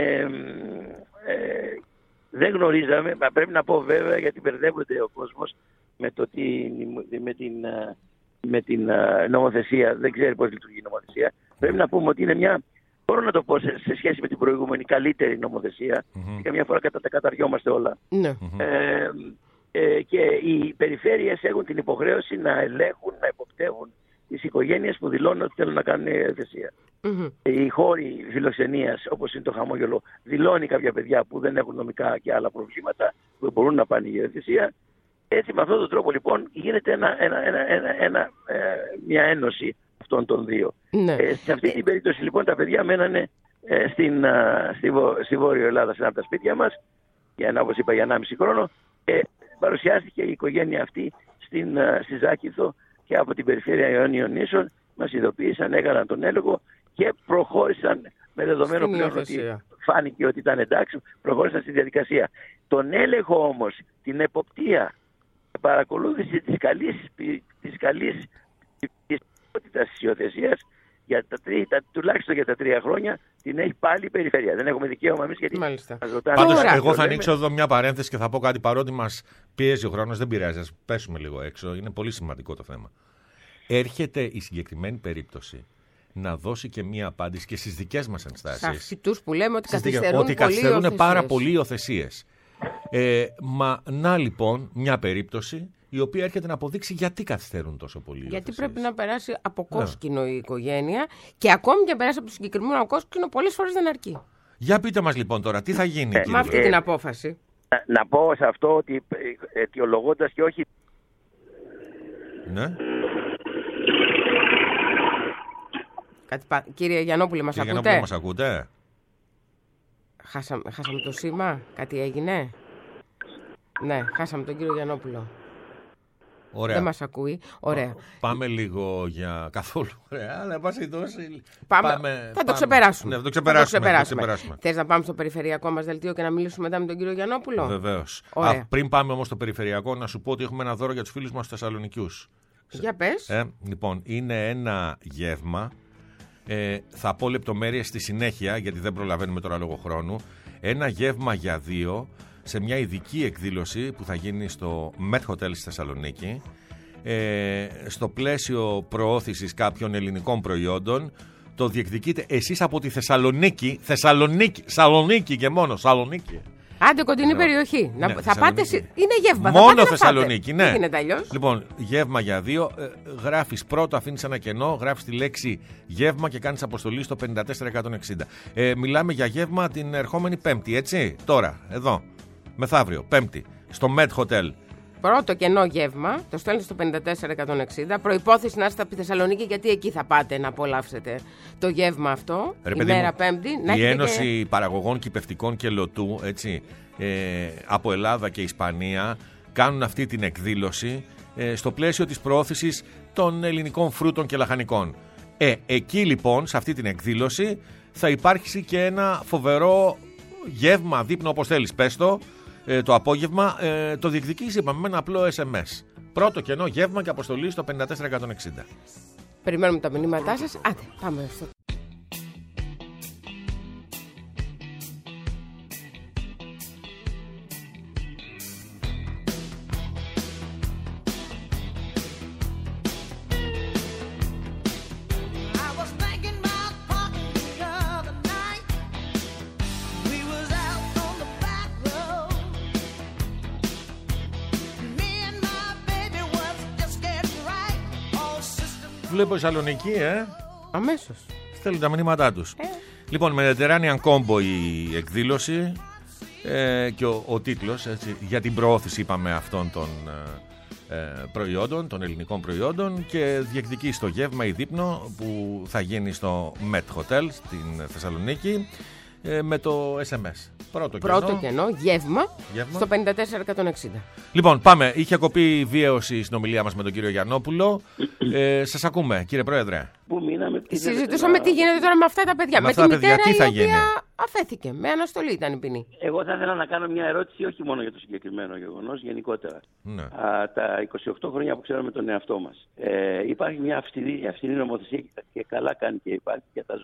ε, δεν γνωρίζαμε, μα πρέπει να πω βέβαια, γιατί μπερδεύονται ο κόσμος με, το τι, με την, με την νομοθεσία, δεν ξέρει πώς λειτουργεί η νομοθεσία. Πρέπει να πούμε ότι είναι μια, μπορώ να το πω σε, σε σχέση με την προηγούμενη, καλύτερη νομοθεσία. Mm-hmm. Και καμιά φορά κατα, τα καταριόμαστε όλα. Mm-hmm. Ε, ε, και οι περιφέρειες έχουν την υποχρέωση να ελέγχουν, να υποπτεύουν τις οικογένειες που δηλώνουν ότι θέλουν να κάνουν υιοθεσία. Mm-hmm. Οι χώροι φιλοξενίας, όπως είναι το Χαμόγελο, δηλώνει κάποια παιδιά που δεν έχουν νομικά και άλλα προβλήματα, που μπορούν να πάνε υιοθεσία. Έτσι, με αυτόν τον τρόπο λοιπόν γίνεται ένα, ένα, ένα, ένα, ένα, ε, μια ένωση αυτών των δύο. Ναι. Ε, σε αυτή την περίπτωση λοιπόν τα παιδιά μένανε ε, στην, α, στη, στη Βόρειο Ελλάδα, σε ένα από τα σπίτια μας, για ένα, όπως είπα, για ενάμιση χρόνο. Ε, παρουσιάστηκε η οικογένεια αυτή στην, α, στη Ζάκηθο και από την περιφέρεια Ιωνίων Νήσων μας ειδοποίησαν, έκαναν τον έλεγχο και προχώρησαν, με δεδομένο πλέον ότι φάνηκε ότι ήταν εντάξει, προχώρησαν στη διαδικασία. Τον έλεγχο όμως, την εποπτεία, παρακολούθηση της καλής, της καλής ποιότητας της υιοθεσίας, για τα τρία, τα, τουλάχιστον για τα τρία χρόνια, την έχει πάλι η περιφέρεια. Δεν έχουμε δικαίωμα εμείς, γιατί μας ρωτάνε. Πάντως, εγώ θα ανοίξω εδώ μια παρένθεση και θα πω κάτι, παρότι μας πιέζει ο χρόνος, δεν πειράζει, ας πέσουμε λίγο έξω, είναι πολύ σημαντικό το θέμα. Έρχεται η συγκεκριμένη περίπτωση να δώσει και μία απάντηση και στις δικές μας ενστάσεις. Σε αυτούς που λέμε ότι καθυστερούν, ότι καθυστερούν πάρα πολύ υιοθεσίες. Ε, μα να λοιπόν μια περίπτωση η οποία έρχεται να αποδείξει γιατί καθυστερούν τόσο πολύ. Γιατί πρέπει να περάσει από κόσκινο η οικογένεια και ακόμη και να περάσει από το συγκεκριμένο κόσκινο πολλές φορές δεν αρκεί. Για πείτε μας λοιπόν τώρα, τι θα γίνει, ε, κύριε με αυτή ε, την απόφαση. Να, να πω σε αυτό ότι αιτιολογώντας και όχι... Ναι. Κάτι πα... Κύριε Γιαννόπουλε, μας Κύριε ακούτε? Γιαννόπουλε, μας ακούτε? Χάσαμε, χάσαμε το σήμα, κάτι έγινε? Ναι, χάσαμε τον κύριο Γιαννόπουλο. Ωραία. Δεν μας ακούει. Ωραία. Πάμε λίγο για καθόλου. Ωραία, αλλά πάση δώσει. Πάμε... Πάμε... Θα πάμε... το ξεπεράσουμε. Ναι, θα το ξεπεράσουμε. Θα το ξεπεράσουμε. Θα το ξεπεράσουμε. Θες να πάμε στο περιφερειακό μας δελτίο και να μιλήσουμε μετά με τον κύριο Γιαννόπουλο? Βεβαίως. Α, πριν πάμε όμως στο περιφερειακό, να σου πω ότι έχουμε ένα δώρο για τους φίλους μας στους Θεσσαλονικιούς. Για πες. Ε, λοιπόν, είναι ένα γεύμα. Ε, θα πω λεπτομέρειες στη συνέχεια, γιατί δεν προλαβαίνουμε τώρα λόγω χρόνου. Ένα γεύμα για δύο σε μια ειδική εκδήλωση που θα γίνει στο Met Hotel στη Θεσσαλονίκη, ε, στο πλαίσιο προώθησης κάποιων ελληνικών προϊόντων. Το διεκδικείτε εσείς από τη Θεσσαλονίκη, Θεσσαλονίκη, Σαλονίκη και μόνο, Σαλονίκη. Άντε, κοντινή περιοχή. Ναι, θα πάτε, είναι γεύμα. Μόνο θα πάτε Θεσσαλονίκη, ναι. Δεν γίνεται αλλιώς. Λοιπόν, γεύμα για δύο. Ε, γράφεις πρώτο, αφήνεις ένα κενό, γράφεις τη λέξη γεύμα και κάνεις αποστολή στο πέντε τέσσερα εκατόν εξήντα. Ε, μιλάμε για γεύμα την ερχόμενη Πέμπτη, έτσι. Τώρα, εδώ. Μεθαύριο, Πέμπτη, στο Met Hotel. Πρώτο κενό γεύμα, το στέλνετε στο πέντε τέσσερα εκατόν εξήντα. Προϋπόθεση να είστε από τη Θεσσαλονίκη, γιατί εκεί θα πάτε να απολαύσετε το γεύμα αυτό. Ρε, η μέρα μου, Πέμπτη. Να η Ένωση και... Παραγωγών Κυπευτικών και Λωτού, έτσι, ε, από Ελλάδα και Ισπανία, κάνουν αυτή την εκδήλωση ε, στο πλαίσιο της προώθησης των ελληνικών φρούτων και λαχανικών. Ε, εκεί λοιπόν, σε αυτή την εκδήλωση, θα υπάρξει και ένα φοβερό γεύμα, δείπνο, όπως θέλεις, πες το. Ε, το απόγευμα ε, το διεκδικείς, είπαμε, με ένα απλό ες εμ ες. Πρώτο κενό γεύμα και αποστολή στο πέντε τέσσερα εκατόν εξήντα. Περιμένουμε τα μηνύματά σας. Άντε, πάμε στο... Βλέπω Θεσσαλονίκη, ε. Αμέσως. Στέλνουν τα μηνύματά τους. Ε. Λοιπόν, Mediterranean Combo η εκδήλωση ε, και ο, ο τίτλος, έτσι, για την προώθηση, είπαμε, αυτών των ε, προϊόντων, των ελληνικών προϊόντων, και διεκδικεί στο γεύμα ή δείπνο που θα γίνει στο Met Hotel στην Θεσσαλονίκη ε, με το ες εμ ες. Πρώτο, Πρώτο κενό, κενό γεύμα, γεύμα στο πέντε τέσσερα εκατόν εξήντα. Λοιπόν, πάμε. Είχε κοπεί βίαιος η συνομιλία μας με τον κύριο Γιαννόπουλο. Ε, σας ακούμε, κύριε Πρόεδρε. Πού μείναμε, συζητούσαμε τι γίνεται τώρα με αυτά τα παιδιά. Με, με αυτά τη τα παιδιά, μητέρα τι θα η οποία γίνει? αφέθηκε. Με αναστολή ήταν η ποινή. Εγώ θα ήθελα να κάνω μια ερώτηση, όχι μόνο για το συγκεκριμένο γεγονός, γενικότερα. Ναι. Α, τα είκοσι οκτώ χρόνια που ξέρουμε τον εαυτό μας. Ε, υπάρχει μια αυστηρή, αυστηρή νομοθεσία και καλά κάνει και υπάρχει για τα ζώα.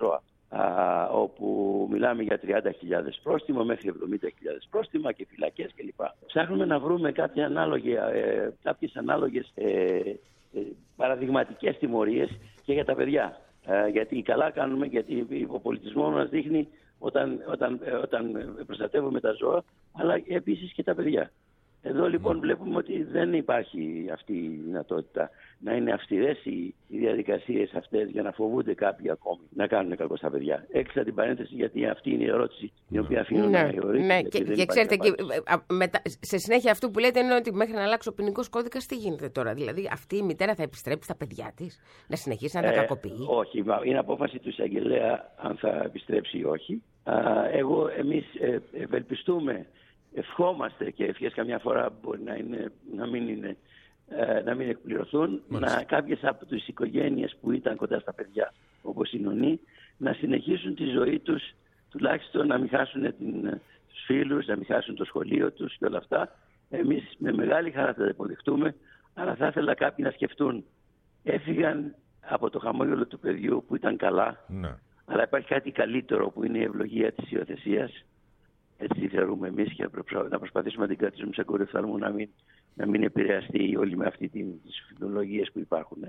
α, όπου μιλάμε για τριάντα χιλιάδες πρόστιμο μέχρι εβδομήντα χιλιάδες πρόστιμα και φυλακές κλπ. Ψάχνουμε να βρούμε κάποια ανάλογα, ε, κάποιες ανάλογες ε, ε, παραδειγματικές τιμωρίες και για τα παιδιά. Ε, γιατί καλά κάνουμε, γιατί ο πολιτισμός μας δείχνει όταν, όταν, ε, όταν προστατεύουμε τα ζώα, αλλά επίσης και τα παιδιά. Εδώ λοιπόν βλέπουμε ότι δεν υπάρχει αυτή η δυνατότητα να είναι αυστηρές οι, οι διαδικασίες αυτές για να φοβούνται κάποιοι ακόμη να κάνουν κακό στα παιδιά. Έκλεισα την παρένθεση γιατί αυτή είναι η ερώτηση η οποία αφήνω ναι, να γεωρήσει. Ναι, και, και ξέρετε, και, μετα, σε συνέχεια αυτού που λέτε είναι ότι μέχρι να αλλάξει ο ποινικός κώδικας τι γίνεται τώρα. Δηλαδή αυτή η μητέρα θα επιστρέψει στα παιδιά της, να συνεχίσει να τα ε, κακοποιεί. Όχι, είναι απόφαση του εισαγγελέα αν θα επιστρέψει ή όχι. Α, εγώ, εμείς ε, ευελπιστούμε, ευχόμαστε και ευχές καμιά φορά μπορεί να, είναι, να, μην, είναι, ε, να μην εκπληρωθούν, να κάποιες από τις οικογένειες που ήταν κοντά στα παιδιά, όπως η Νονή, να συνεχίσουν τη ζωή τους, τουλάχιστον να μην χάσουν την, τους φίλους, να μην χάσουν το σχολείο τους και όλα αυτά. Εμείς με μεγάλη χαρά θα τα υποδεχτούμε, αλλά θα ήθελα κάποιοι να σκεφτούν, έφυγαν από το χαμόγελο του παιδιού που ήταν καλά, ναι. Αλλά υπάρχει κάτι καλύτερο που είναι η ευλογία της υιοθεσίας. Έτσι θεωρούμε εμείς και να προσπαθήσουμε να την κρατήσουμε σε κορυφθαλμού, να μην, να μην επηρεαστεί όλοι με αυτή τις φυτολογίες που υπάρχουν.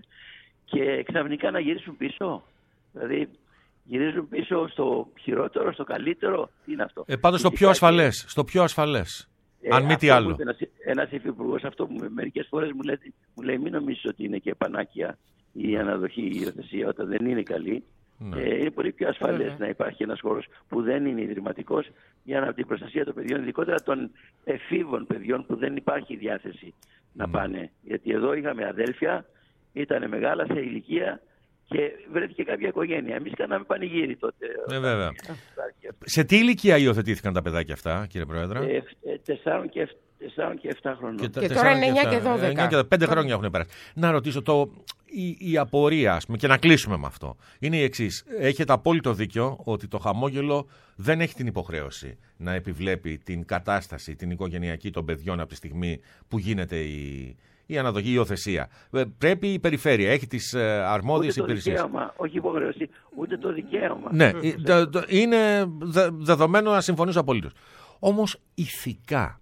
Και ξαφνικά να γυρίσουν πίσω. Δηλαδή γυρίζουν πίσω στο χειρότερο, στο καλύτερο. Τι είναι αυτό. Ε, πάντως στο πιο ασφαλές. Στο πιο ασφαλές. Ε, Αν μη τι άλλο. Ένας, ένας υφυπουργός αυτό που μερικές φορές μου λέει, μου λέει μην νομίζεις ότι είναι και επανάκια η αναδοχή, η υιοθεσία όταν δεν είναι καλή. Ναι. Ε, είναι πολύ πιο ασφαλές να υπάρχει ένας χώρος που δεν είναι ιδρυματικός για την προστασία των παιδιών, ειδικότερα των εφήβων παιδιών που δεν υπάρχει διάθεση να ναι. πάνε. Γιατί εδώ είχαμε αδέλφια, ήταν μεγάλα σε ηλικία και βρέθηκε κάποια οικογένεια. Εμείς κάναμε πανηγύρι τότε. Ε, βέβαια. Σε τι ηλικία υιοθετήθηκαν τα παιδάκια αυτά, κύριε Πρόεδρε? Ε, ε, τεσσάρων και τεσσάρων και εφτά χρονών. Και, και τώρα είναι εννιά και δώδεκα. Πέντε χρόνια έχουν περάσει. Να ρωτήσω, το, η, η απορία, ας πούμε, και να κλείσουμε με αυτό, είναι η εξής. Έχετε απόλυτο δίκιο ότι το χαμόγελο δεν έχει την υποχρέωση να επιβλέπει την κατάσταση, την οικογενειακή των παιδιών από τη στιγμή που γίνεται η, η αναδοχή, η υιοθεσία. Πρέπει η περιφέρεια, έχει τις αρμόδιες υπηρεσίες. Ούτε το δικαίωμα, όχι υποχρέωση, ούτε το δικαίωμα. Ναι, είναι δεδομένο να συμφωνήσω απολύτως. Όμως ηθικά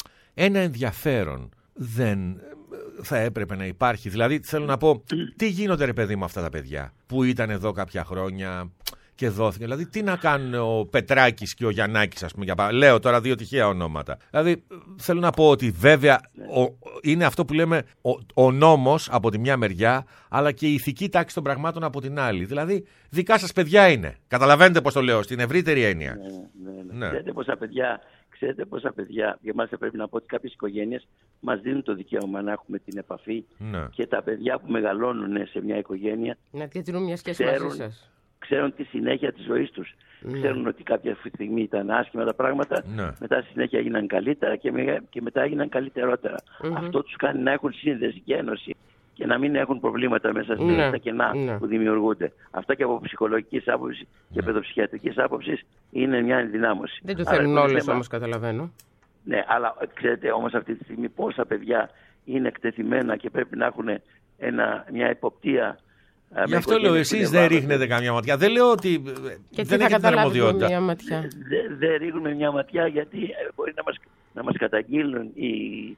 ένα ενδιαφέρον δεν θα έπρεπε να υπάρχει. Δηλαδή θέλω να πω, τι γίνονται ρε παιδί με αυτά τα παιδιά που ήταν εδώ κάποια χρόνια και δόθηκε. Δηλαδή τι να κάνουν ο Πετράκης και ο Γιαννάκης, ας πούμε, για... λέω τώρα δύο τυχαία ονόματα. Δηλαδή θέλω να πω ότι βέβαια ο... είναι αυτό που λέμε ο... ο νόμος από τη μια μεριά, αλλά και η ηθική τάξη των πραγμάτων από την άλλη. Δηλαδή δικά σας παιδιά είναι. Καταλαβαίνετε πώς το λέω, στην ευρύτερη έννοια. Ναι, ναι, ναι. Ναι. Ξέρετε πόσα παιδιά... Ξέρετε πόσα παιδιά, για εμάς πρέπει να πω ότι κάποιες οικογένειες μας δίνουν το δικαίωμα να έχουμε την επαφή ναι. και τα παιδιά που μεγαλώνουν σε μια οικογένεια να διατηρούν μια σχέση ξέρουν, μαζί σας. Ξέρουν τη συνέχεια της ζωής τους. Ναι. Ξέρουν ότι κάποια στιγμή ήταν άσχημα τα πράγματα, ναι. μετά στη συνέχεια έγιναν καλύτερα και, με, και μετά έγιναν καλύτερότερα. Mm-hmm. Αυτό τους κάνει να έχουν σύνδεση και ένωση και να μην έχουν προβλήματα μέσα στα ναι. κενά ναι. που δημιουργούνται. Αυτά και από ψυχολογικής άποψης και παιδοψυχιατρικής άποψης είναι μια ενδυνάμωση. Δεν το θέλουν όλες όμως, καταλαβαίνω. Ναι, αλλά ξέρετε όμως αυτή τη στιγμή πόσα παιδιά είναι εκτεθειμένα και πρέπει να έχουν ένα, μια εποπτεία. Γι' αυτό λέω, εσείς δεν ρίχνετε καμιά ματιά. Δεν λέω ότι και δεν έχετε την αρμοδιότητα. Μια ματιά. Δεν δε ρίχνουμε μια ματιά γιατί μπορεί να μας, να μας καταγγείλουν οι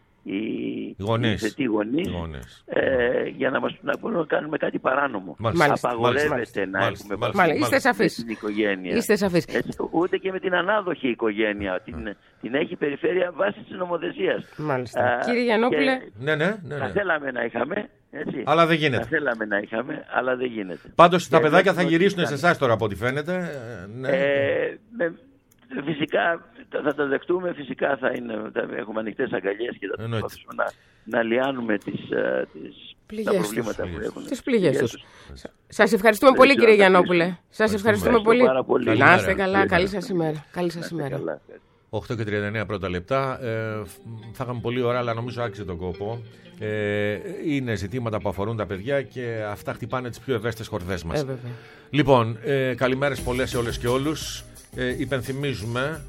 οι γονείς, γονείς ε, για να μας να μπορούμε να κάνουμε κάτι παράνομο. Μάλιστα. Απαγορεύεται μάλιστα, να μάλιστα, έχουμε μάλιστα, είστε σαφείς. την οικογένεια. Είστε σαφείς. Έτσι, ούτε και με την ανάδοχη οικογένεια. Την, την έχει η περιφέρεια βάσει της νομοθεσίας. Μάλιστα. Α, κύριε Γιαννόπουλε. Και... Ναι, ναι, ναι, ναι. Θα θέλαμε να είχαμε. Έτσι. Αλλά δεν γίνεται. Θα θέλαμε να είχαμε, αλλά δεν γίνεται. Πάντως τα παιδάκια θα γυρίσουν σε εσάς τώρα από ό,τι φαίνεται. Ναι. Ε, με, φυσικά θα τα δεχτούμε, φυσικά θα, είναι, θα έχουμε ανοιχτές αγκαλιές και θα προσπαθήσουμε να, να λιάνουμε τις, τις, τα προβλήματα τους. που έχουν. Τις πληγές τους. τους. Σας ευχαριστούμε πολύ κύριε Γιαννόπουλε. Σας ευχαριστούμε πολύ. πολύ. Να είστε καλά. Καλή σας ημέρα. Καλή σας ημέρα. οκτώ και τριάντα εννέα πρώτα λεπτά. Ε, θα είχαμε πολύ ώρα, αλλά νομίζω άξιζε τον κόπο. Ε, είναι ζητήματα που αφορούν τα παιδιά και αυτά χτυπάνε τις πιο ευαίσθητες χορδές μας. Ε, λοιπόν, ε, καλημέρες πολλές σε όλες και όλους. Ε, υπενθυμίζουμε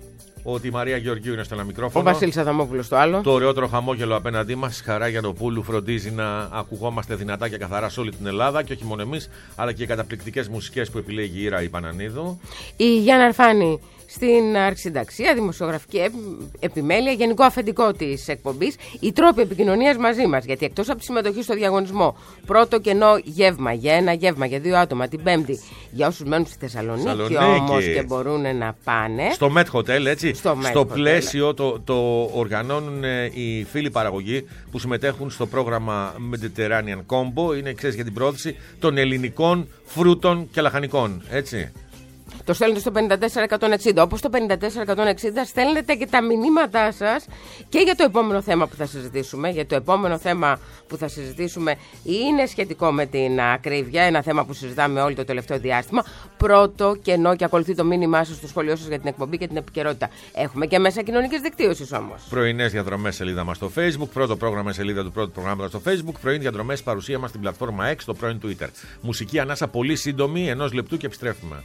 ότι η Μαρία Γεωργίου είναι στο ένα μικρόφωνο. Ο Βασίλης Αδαμόπουλος στο άλλο. Το ωραιότερο χαμόγελο απέναντί μας, Χαρά Γιαννοπούλου, φροντίζει να ακουγόμαστε δυνατά και καθαρά σε όλη την Ελλάδα και όχι μόνο εμείς, αλλά και οι καταπληκτικές μουσικές που επιλέγει η Ήρα η Πανανίδου. Η Γιάννα Αρφάνη στην αρχισυνταξία, δημοσιογραφική επιμέλεια, γενικό αφεντικό της εκπομπής, οι τρόποι επικοινωνίας μαζί μας. Γιατί εκτός από τη συμμετοχή στο διαγωνισμό, πρώτο κενό γεύμα για ένα γεύμα για δύο άτομα την Πέμπτη, για όσους μένουν στη Θεσσαλονίκη, Θεσσαλονίκη. όμως και μπορούν να πάνε. Στο Met Hotel, έτσι. Στο, στο πλαίσιο το, το οργανώνουν οι φίλοι παραγωγοί που συμμετέχουν στο πρόγραμμα Mediterranean Combo. Είναι, ξέρεις, για την πρόθεση των ελληνικών φρούτων και λαχανικών, έτσι. Το στέλνετε στο πέντε τέσσερα εκατόν εξήντα. Όπως το πέντε τέσσερα εκατόν εξήντα στέλνετε και τα μηνύματά σας και για το επόμενο θέμα που θα συζητήσουμε. Για το επόμενο θέμα που θα συζητήσουμε είναι σχετικό με την ακρίβεια. Ένα θέμα που συζητάμε όλο το τελευταίο διάστημα. Πρώτο κενό και ακολουθεί το μήνυμά σας στο σχόλιο σας για την εκπομπή και την επικαιρότητα. Έχουμε και μέσα κοινωνικής δικτύωσης όμως. Πρωινές διαδρομές σελίδα μας στο Facebook. Πρώτο πρόγραμμα σελίδα του πρώτου προγράμματος στο Facebook. Πρωινές διαδρομές παρουσία μας στην πλατφόρμα X, στο πρώην Twitter. Μουσική ανάσα πολύ σύντομη, ενός λεπτού και επιστρέφουμε.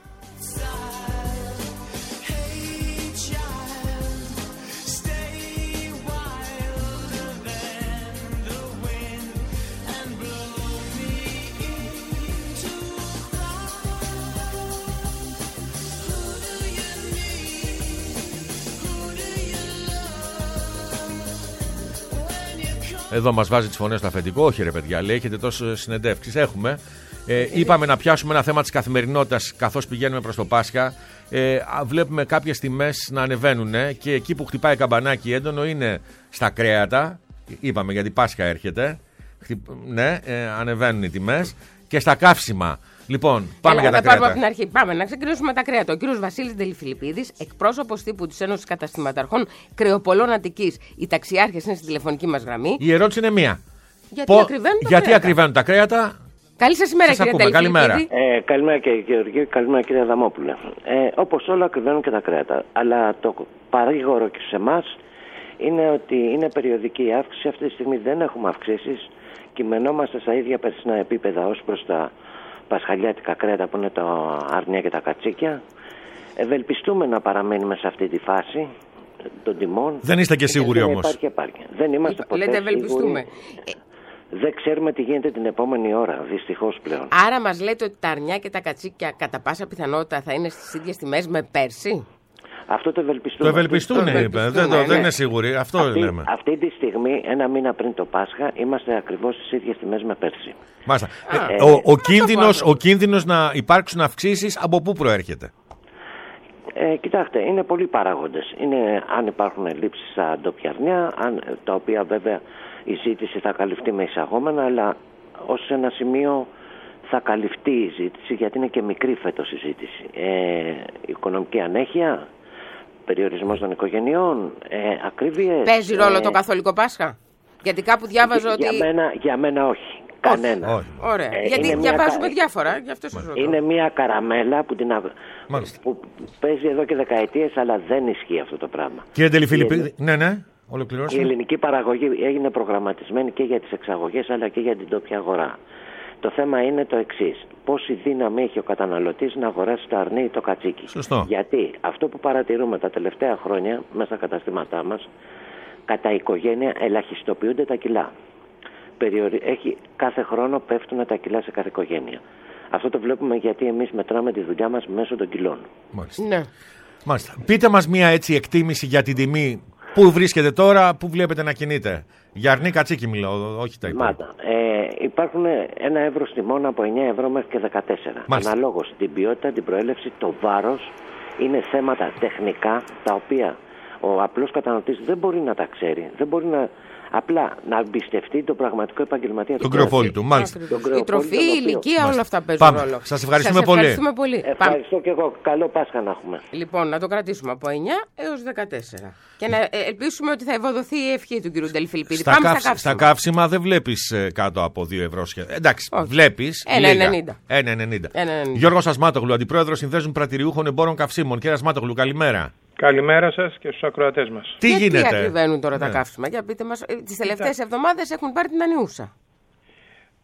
Εδώ μας βάζει τις φωνές στο αφεντικό. Όχι ρε παιδιά, λέει, έχετε τόσες συνεντεύξεις. Έχουμε. Ε, είπαμε να πιάσουμε ένα θέμα της καθημερινότητας καθώς πηγαίνουμε προς το Πάσχα. Ε, βλέπουμε κάποιες τιμές να ανεβαίνουν και εκεί που χτυπάει καμπανάκι έντονο είναι στα κρέατα. Είπαμε γιατί Πάσχα έρχεται. Χτυπ... Ναι, ε, ανεβαίνουν οι τιμές. Και στα καύσιμα. Λοιπόν, πάμε Έλα, για τα κρέατα. Πάμε από την αρχή. Πάμε να ξεκινήσουμε τα κρέατα. Ο κύριος Βασίλης Ντελιφιλιππίδης, εκπρόσωπος τύπου της Ένωσης Καταστηματαρχών Κρεοπολών Αττικής. Οι ταξιάρχες είναι στη τηλεφωνική μας γραμμή. Η ερώτηση είναι μία. Γιατί, Πο... ακριβένουν, τα γιατί ακριβένουν τα κρέατα. Καλή σας ημέρα, κύριε Ντελιφιλιππίδη. Καλημέρα. Ε, καλημέρα κύριε Γεωργίου, καλημέρα κύριε Αδαμόπουλε. Ε, όπως όλα ακριβένουν και τα κρέατα. Αλλά το παρήγορο και σε εμάς είναι ότι είναι περιοδική η αύξηση. Αυτή τη στιγμή δεν έχουμε αυξήσεις. Κειμενόμαστε στα ίδια περσινά επίπεδα ως προς τα πασχαλιάτικα κρέατα που είναι τα αρνιά και τα κατσίκια. Ευελπιστούμε να παραμένουμε σε αυτή τη φάση των τιμών. Δεν είστε και σίγουροι όμως. Υπάρχει επάρκεια. Δεν είμαστε ποτέ Λέτε ευελπιστούμε. Σίγουροι. Δεν ξέρουμε τι γίνεται την επόμενη ώρα, δυστυχώς πλέον. Άρα μας λέτε ότι τα αρνιά και τα κατσίκια κατά πάσα πιθανότητα θα είναι στις ίδιες τιμές με πέρσι. Αυτό το ευελπιστούμε. Το ευελπιστούν, είπε. Δεν, ναι. δεν είναι σίγουροι. Αυτό αυτή, λέμε. Αυτή τη στιγμή, ένα μήνα πριν το Πάσχα, είμαστε ακριβώς στις ίδιες τιμές με πέρσι. Μάλιστα. Ε, ο, ο, κίνδυνος, ο κίνδυνος να υπάρξουν αυξήσεις από πού προέρχεται? Ε, κοιτάξτε, είναι πολλοί παράγοντες. Είναι αν υπάρχουν ελλείψεις στα ντόπια αρνιά, αν, τα οποία βέβαια η ζήτηση θα καλυφθεί με εισαγόμενα, αλλά ως ένα σημείο θα καλυφθεί η ζήτηση, γιατί είναι και μικρή φέτος η ζήτηση. Ε, οικονομική ανέχεια, περιορισμός των οικογενειών, ε, ακρίβειες. Παίζει ρόλο ε, το καθολικό Πάσχα? Γιατί κάπου διάβαζα ότι... Για μένα, για μένα όχι. Κανένα. Όχι. Ωραία. Ε, γιατί διαβάζουμε μια... διάφορα. Γι' αυτό σας ρωτώ. Είναι μια καραμέλα που, την... που παίζει εδώ και δεκαετίες, αλλά δεν ισχύει αυτό το πράγμα. Κύριε Ντελιφιλιππίδη, η... ναι, ναι. Η ελληνική παραγωγή έγινε προγραμματισμένη και για τις εξαγωγές αλλά και για την τόπια αγορά. Το θέμα είναι το εξής. Πόση δύναμη έχει ο καταναλωτής να αγοράσει το αρνί ή το κατσίκι? Σωστό. Γιατί αυτό που παρατηρούμε τα τελευταία χρόνια μέσα στα καταστήματά μας, κατά οικογένεια ελαχιστοποιούνται τα κιλά. Περιορι... Έχει, κάθε χρόνο πέφτουν τα κιλά σε κάθε οικογένεια. Αυτό το βλέπουμε γιατί εμείς μετράμε τη δουλειά μας μέσω των κιλών. Μάλιστα. Ναι. Μάλιστα. Πείτε μας μια έτσι εκτίμηση για την τιμή. Πού βρίσκεται τώρα, πού βλέπετε να κινείται? Για αρνί κατσίκι μιλάω, όχι τα υπόλοιπα. Ε, υπάρχουν ένα εύρος τιμών από εννιά ευρώ μέχρι και δεκατέσσερα. Αναλόγως την ποιότητα, την προέλευση, το βάρος. Είναι θέματα τεχνικά τα οποία ο απλός καταναλωτής δεν μπορεί να τα ξέρει. Δεν μπορεί να, απλά να εμπιστευτεί τον πραγματικό επαγγελματία. Τον κρεοπόλη του, μάλιστα. Η τροφή, η ηλικία, όλα αυτά παίζουν Πάμε. ρόλο. Σας ευχαριστούμε, Σας ευχαριστούμε πολύ. πολύ. Ευχαριστώ και εγώ. Καλό Πάσχα να έχουμε. Λοιπόν, να το κρατήσουμε από εννιά έως δεκατέσσερα. Και να ελπίσουμε ότι θα ευοδοθεί η ευχή του κ. Ντελιφιλιππίδη. Στα, Πάμε καύσ, στα, καύσιμα. στα καύσιμα δεν βλέπεις ε, κάτω από δύο ευρώ σχεδόν. Εντάξει, βλέπεις. ένα ενενήντα. ένα ενενήντα. Γιώργος Ασμάτογλου, αντιπρόεδρος Συνδέσμου Πρατηριούχων Εμπόρων Καυσίμων. Κύριε Ασμάτογλου, καλημέρα. Καλημέρα σας και στους ακροατές μας. Τι Γιατί γίνεται? ακριβένουν τώρα ναι. τα καύσιμα? Για πείτε μας, τις τελευταίες εβδομάδες έχουν πάρει την ανιούσα.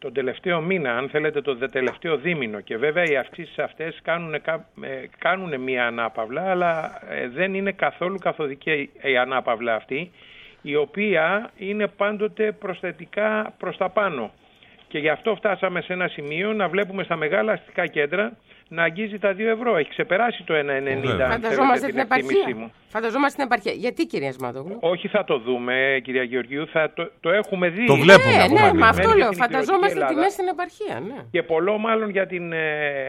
τον τελευταίο μήνα, αν θέλετε το τελευταίο δίμηνο, και βέβαια οι αυξήσεις αυτές κάνουν, κάνουν μία ανάπαυλα, αλλά δεν είναι καθόλου καθοδική η ανάπαυλα αυτή, η οποία είναι πάντοτε προσθετικά προς τα πάνω. Και γι' αυτό φτάσαμε σε ένα σημείο να βλέπουμε στα μεγάλα αστικά κέντρα να αγγίζει τα δύο ευρώ. Έχει ξεπεράσει το ένα ενενήντα. Φανταζόμαστε την επαρχία. Φανταζόμαστε την επαρχία. Γιατί, κυρία Σμάτογλου? Όχι, θα το δούμε, κυρία Γεωργίου, θα το, το έχουμε δει. Το βλέπουμε. Ναι, ναι, με αυτό λέω. Φανταζόμαστε τιμές στην επαρχία. Ναι. Και πολλό μάλλον για την ε,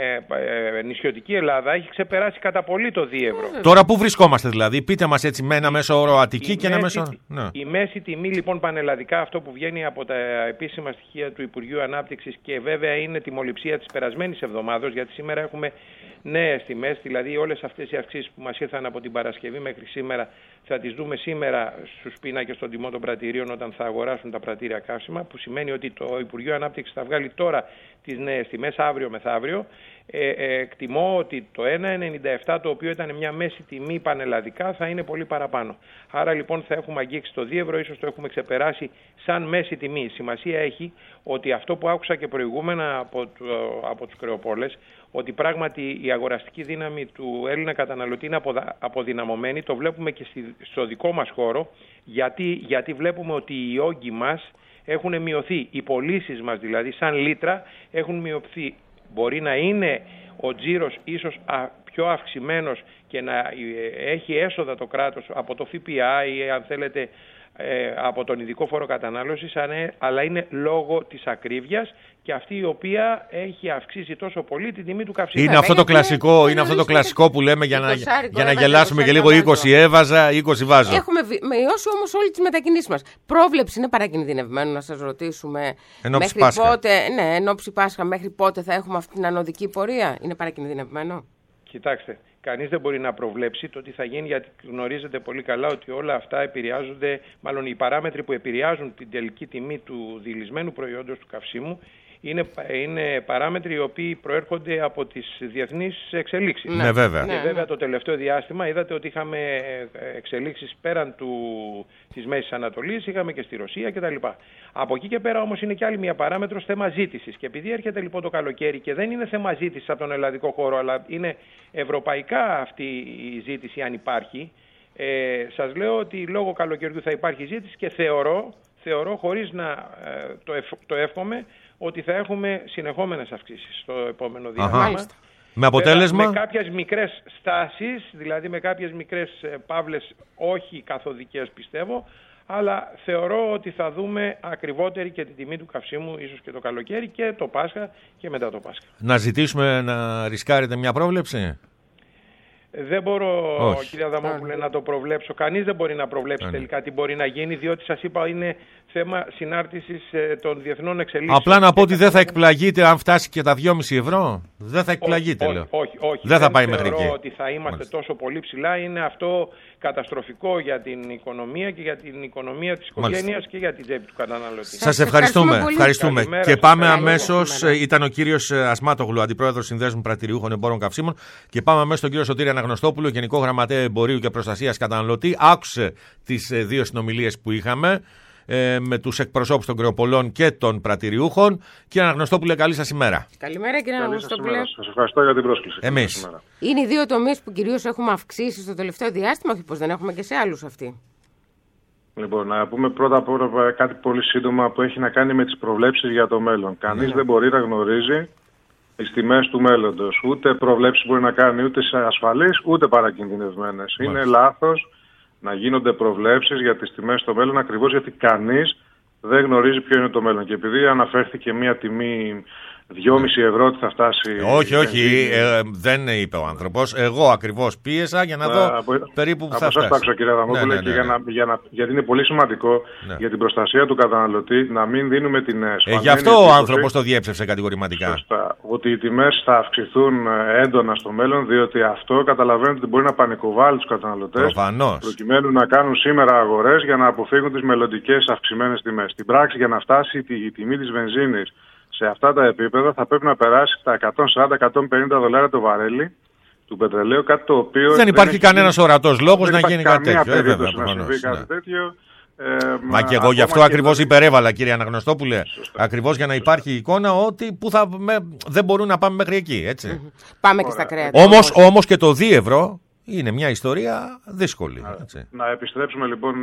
ε, νησιωτική Ελλάδα έχει ξεπεράσει κατά πολύ το δύο ευρώ. Ε, Τώρα πού βρισκόμαστε δηλαδή? Πείτε μας έτσι με ένα μέσο όρο Αττική η και μέση, ένα μέσο όρο. Ναι. Η μέση τιμή λοιπόν πανελλαδικά, αυτό που βγαίνει από τα επίσημα στοιχεία του Υπουργείου Ανάπτυξης, και βέβαια είναι τιμοληψία της περασμένης εβδομάδος, γιατί σήμερα έχουμε νέες τιμές, δηλαδή όλες αυτές οι αυξήσεις που μας ήρθαν από την Παρασκευή μέχρι σήμερα θα τις δούμε σήμερα στους πίνακες των τιμών των πρατηρίων όταν θα αγοράσουν τα πρατήρια καύσιμα, που σημαίνει ότι το Υπουργείο Ανάπτυξης θα βγάλει τώρα τις νέες τιμές αύριο μεθαύριο. Ε, ε, εκτιμώ ότι το ένα ενενήντα επτά, το οποίο ήταν μια μέση τιμή πανελλαδικά, θα είναι πολύ παραπάνω. Άρα λοιπόν θα έχουμε αγγίξει το δύο ευρώ, ίσως το έχουμε ξεπεράσει σαν μέση τιμή. Σημασία έχει ότι αυτό που άκουσα και προηγούμενα από, από τους κρεοπόλες, ότι πράγματι η αγοραστική δύναμη του Έλληνα καταναλωτή είναι αποδυναμωμένη, το βλέπουμε και στο δικό μας χώρο, γιατί, γιατί βλέπουμε ότι οι όγκοι μας έχουν μειωθεί, οι πωλήσεις μας δηλαδή σαν λίτρα έχουν μειωθεί. Μπορεί να είναι ο τζίρος ίσως πιο αυξημένος και να έχει έσοδα το κράτος από το ΦΠΑ ή αν θέλετε από τον ειδικό φόρο κατανάλωσης, αλλά είναι λόγω της ακρίβειας και αυτή η οποία έχει αυξήσει τόσο πολύ την τιμή του καυσίμου. Είναι αυτό το κλασικό, είναι αυτό το κλασικό που λέμε για να, για να γελάσουμε και λίγο, είκοσι έβαζα, είκοσι βάζω. Έχουμε μειώσει όμως όλες τις μετακινήσεις μας. Πρόβλεψη είναι παρακινδυνευμένο, να σας ρωτήσουμε. Ενόψει Πάσχα. Πότε, ναι, ενόψει Πάσχα, μέχρι πότε θα έχουμε αυτή την ανωδική πορεία? Είναι παρακινδυνευμένο? Κοιτάξτε, κανείς δεν μπορεί να προβλέψει το τι θα γίνει, γιατί γνωρίζετε πολύ καλά ότι όλα αυτά επηρεάζονται, μάλλον οι παράμετροι που επηρεάζουν την τελική τιμή του δειλισμένου προϊόντος του καυσίμου είναι, είναι παράμετροι οι οποίοι προέρχονται από τις διεθνείς εξελίξεις. Ναι, βέβαια. Και βέβαια το τελευταίο διάστημα είδατε ότι είχαμε εξελίξεις πέραν του, της Μέσης Ανατολής, είχαμε και στη Ρωσία κτλ. Από εκεί και πέρα όμως είναι και άλλη μια παράμετρος, θέμα ζήτησης. Και επειδή έρχεται λοιπόν το καλοκαίρι και δεν είναι θέμα ζήτησης από τον ελλαδικό χώρο, αλλά είναι ευρωπαϊκά αυτή η ζήτηση αν υπάρχει, ε, σας λέω ότι λόγω καλοκαιριού θα υπάρχει ζήτηση και θεωρώ, θεωρώ χωρίς να ε, το, ευ, το εύχομαι, ότι θα έχουμε συνεχόμενες αυξήσεις στο επόμενο διάστημα. Με αποτέλεσμα? Με κάποιες μικρές στάσεις, δηλαδή με κάποιες μικρές παύλες, όχι καθοδικές πιστεύω, αλλά θεωρώ ότι θα δούμε ακριβότερη και την τιμή του καυσίμου ίσως και το καλοκαίρι και το Πάσχα και μετά το Πάσχα. Να ζητήσουμε να ρισκάρετε μια πρόβλεψη? Δεν μπορώ, Όχι. κυρία Δαμόπουλε, να το προβλέψω. Κανείς δεν μπορεί να προβλέψει Άνε. τελικά τι μπορεί να γίνει, διότι σας είπα είναι θέμα συνάρτησης ε, των διεθνών εξελίξεων. Απλά να πω ότι δεν θα εκπλαγείτε αν φτάσει και τα δυόμισι ευρώ. Δεν θα εκπλαγείτε, όχι, λέω. Όχι, όχι. Δεν θα πάει μέχρι εκεί. Θεωρώ ότι θα είμαστε Μάλιστα. τόσο πολύ ψηλά. Είναι αυτό καταστροφικό για την οικονομία και για την οικονομία της οικογένειας και για την τσέπη του καταναλωτή. Σας ευχαριστούμε. ευχαριστούμε. ευχαριστούμε. Και πάμε αμέσως. Ήταν ο κύριος Ασμάτογλου, αντιπρόεδρος Συνδέσμου Πρατηριούχων Εμπόρων Καυσίμων. Και πάμε αμέσως στον κύριο Σωτήρη Αναγνωστόπουλο, Γενικό Γραμματέα Εμπορίου και Προστασίας Καταναλωτή. Άκουσε τις δύο συνομιλίες που είχαμε ε, με τους εκπροσώπους των κρεοπολών και των πρατηριούχων. Κύριε Αναγνωστόπουλε, καλή σας ημέρα. Καλημέρα, κύριε Αναγνωστόπουλε. Σας ευχαριστώ για την πρόσκληση. Εμείς. Είναι οι δύο τομείς που κυρίως έχουμε αυξήσει στο τελευταίο διάστημα, όχι πως δεν έχουμε και σε άλλους αυτοί. Λοιπόν, να πούμε πρώτα απ' όλα κάτι πολύ σύντομα που έχει να κάνει με τις προβλέψεις για το μέλλον. Κανείς Ναι. δεν μπορεί να γνωρίζει τις τιμές του μέλλοντος. Ούτε προβλέψεις μπορεί να κάνει ούτε ασφαλείς, ούτε παρακινδυνευμένες. Είναι λάθος να γίνονται προβλέψεις για τις τιμές στο μέλλον, ακριβώς γιατί κανείς δεν γνωρίζει ποιο είναι το μέλλον. Και επειδή αναφέρθηκε μια τιμή δυόμισι ευρώ ότι θα φτάσει... Όχι, όχι, ε, δεν είπε ο άνθρωπος. Εγώ ακριβώς πίεσα για να δω από, περίπου που θα φτάσει. Από σας κύριε Δαμόπουλε, ναι, ναι, ναι, ναι. Για να, για να, γιατί είναι πολύ σημαντικό ναι. για την προστασία του καταναλωτή να μην δίνουμε την σφαλμένη... Ε, γι' αυτό ο άνθρωπος το διέψευσε κατηγορηματικά. Σωστά, ότι οι τιμές θα αυξηθούν έντονα στο μέλλον, διότι αυτό καταλαβαίνετε ότι μπορεί να πανικοβάλει τους καταναλωτές. Προφανώς. Προκειμένου να κάνουν σήμερα αγορές για να αποφύγουν τις μελλοντικές αυξημένες τιμές. Στην πράξη, για να φτάσει η, η τιμή της βενζίνης σε αυτά τα επίπεδα θα πρέπει να περάσει τα εκατόν σαράντα με εκατόν πενήντα δολάρια το βαρέλι του πετρελαίου, κάτι το οποίο... Δεν υπάρχει κανένας ορατός λόγος να γίνει κάτι τέτοιο. Δεν υπάρχει καμία περίπτωση να συμβεί κάτι τέτοιο. Ε, Μα και εγώ γι' αυτό ακριβώς υπερέβαλα, κύριε Αναγνωστόπουλε. Ακριβώς για να υπάρχει η εικόνα ότι που θα, με, δεν μπορούν να πάμε μέχρι εκεί. Έτσι. Mm-hmm. Πάμε Ωραία. και στα κρέατα. Όμως, όμως και το δίευρο είναι μια ιστορία δύσκολη. Έτσι. Να επιστρέψουμε λοιπόν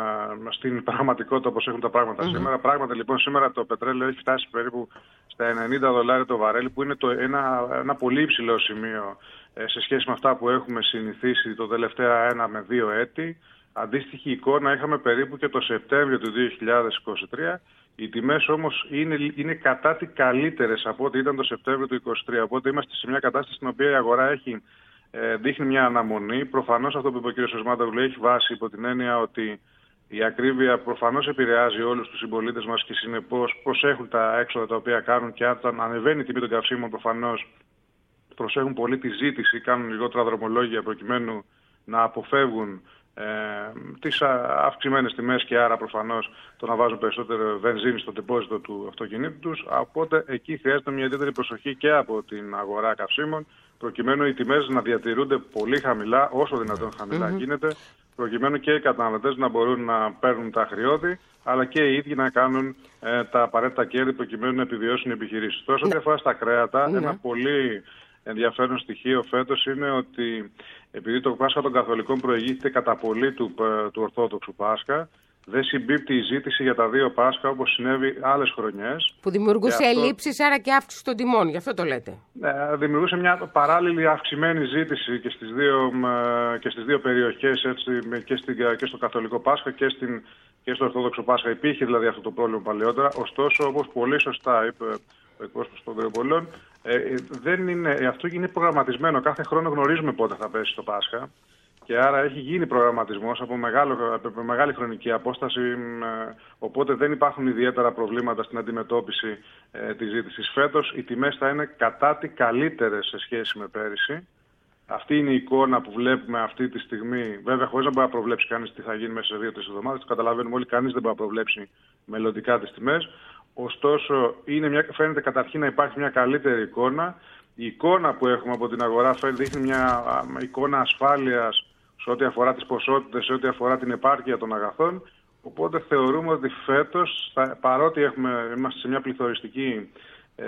στην πραγματικότητα όπως έχουν τα πράγματα mm-hmm. σήμερα. Πράγματι λοιπόν σήμερα το πετρέλαιο έχει φτάσει περίπου στα ενενήντα δολάρια το βαρέλι, που είναι το, ένα, ένα πολύ υψηλό σημείο σε σχέση με αυτά που έχουμε συνηθίσει το τελευταία ένα με δύο έτη. Αντίστοιχη εικόνα είχαμε περίπου και το Σεπτέμβριο του δύο χιλιάδες είκοσι τρία. Οι τιμές όμως είναι, είναι κατά τι καλύτερες από ό,τι ήταν το Σεπτέμβριο του είκοσι τρία. Οπότε είμαστε σε μια κατάσταση στην οποία η αγορά έχει, ε, δείχνει μια αναμονή. Προφανώς αυτό που είπε ο κ. Σωσμάτογλου έχει βάση υπό την έννοια ότι η ακρίβεια προφανώς επηρεάζει όλους τους συμπολίτες μας και συνεπώς προσέχουν τα έξοδα τα οποία κάνουν, και όταν ανεβαίνει η τιμή των καυσίμων προφανώς προσέχουν πολύ τη ζήτηση, κάνουν λιγότερα δρομολόγια προκειμένου να αποφεύγουν Ε, τις αυξημένες τιμές και άρα προφανώς το να βάζουν περισσότερο βενζίνη στο τεπόζιτο του αυτοκινήτου τους. Οπότε εκεί χρειάζεται μια ιδιαίτερη προσοχή και από την αγορά καυσίμων, προκειμένου οι τιμές να διατηρούνται πολύ χαμηλά, όσο δυνατόν χαμηλά mm-hmm. γίνεται, προκειμένου και οι καταναλωτές να μπορούν να παίρνουν τα χρεώδη, αλλά και οι ίδιοι να κάνουν ε, τα απαραίτητα κέρδη προκειμένου να επιβιώσουν οι επιχειρήσεις. Τώρα, ό,τι αφορά στα κρέατα, mm-hmm. ένα πολύ ενδιαφέρον στοιχείο φέτος είναι ότι επειδή το Πάσχα των Καθολικών προηγήθηκε κατά πολύ του, του Ορθόδοξου Πάσχα, δεν συμπίπτει η ζήτηση για τα δύο Πάσχα όπως συνέβη άλλες χρονιές. Που δημιουργούσε αυτό... ελλείψεις, άρα και αύξηση των τιμών, γι' αυτό το λέτε. Ε, δημιουργούσε μια παράλληλη αυξημένη ζήτηση και στις δύο, και στις δύο περιοχές, έτσι, και, στην, και στο Καθολικό Πάσχα και, στην, και στο Ορθόδοξο Πάσχα. Υπήρχε δηλαδή αυτό το πρόβλημα παλαιότερα. Ωστόσο, όπως πολύ σωστά είπε ο εκπρόσωπος των Κρεοπολών, ε, δεν είναι, αυτό είναι προγραμματισμένο. Κάθε χρόνο γνωρίζουμε πότε θα πέσει το Πάσχα. Και άρα έχει γίνει προγραμματισμός από, μεγάλο, από μεγάλη χρονική απόσταση, ε, οπότε δεν υπάρχουν ιδιαίτερα προβλήματα στην αντιμετώπιση ε, της ζήτησης. Φέτος οι τιμές θα είναι κατά τι καλύτερες σε σχέση με πέρυσι. Αυτή είναι η εικόνα που βλέπουμε αυτή τη στιγμή. Βέβαια, χωρίς να μπορεί να προβλέψει κανείς τι θα γίνει μέσα σε δύο-τρεις εβδομάδες. Το καταλαβαίνουμε όλοι, κανείς δεν μπορεί να προβλέψει μελλοντικά τις τιμές. Ωστόσο, είναι μια, φαίνεται καταρχήν να υπάρχει μια καλύτερη εικόνα. Η εικόνα που έχουμε από την αγορά δείχνει μια εικόνα ασφάλειας σε ό,τι αφορά τις ποσότητες, σε ό,τι αφορά την επάρκεια των αγαθών. Οπότε θεωρούμε ότι φέτος, θα, παρότι έχουμε, είμαστε σε μια πληθωριστική ε,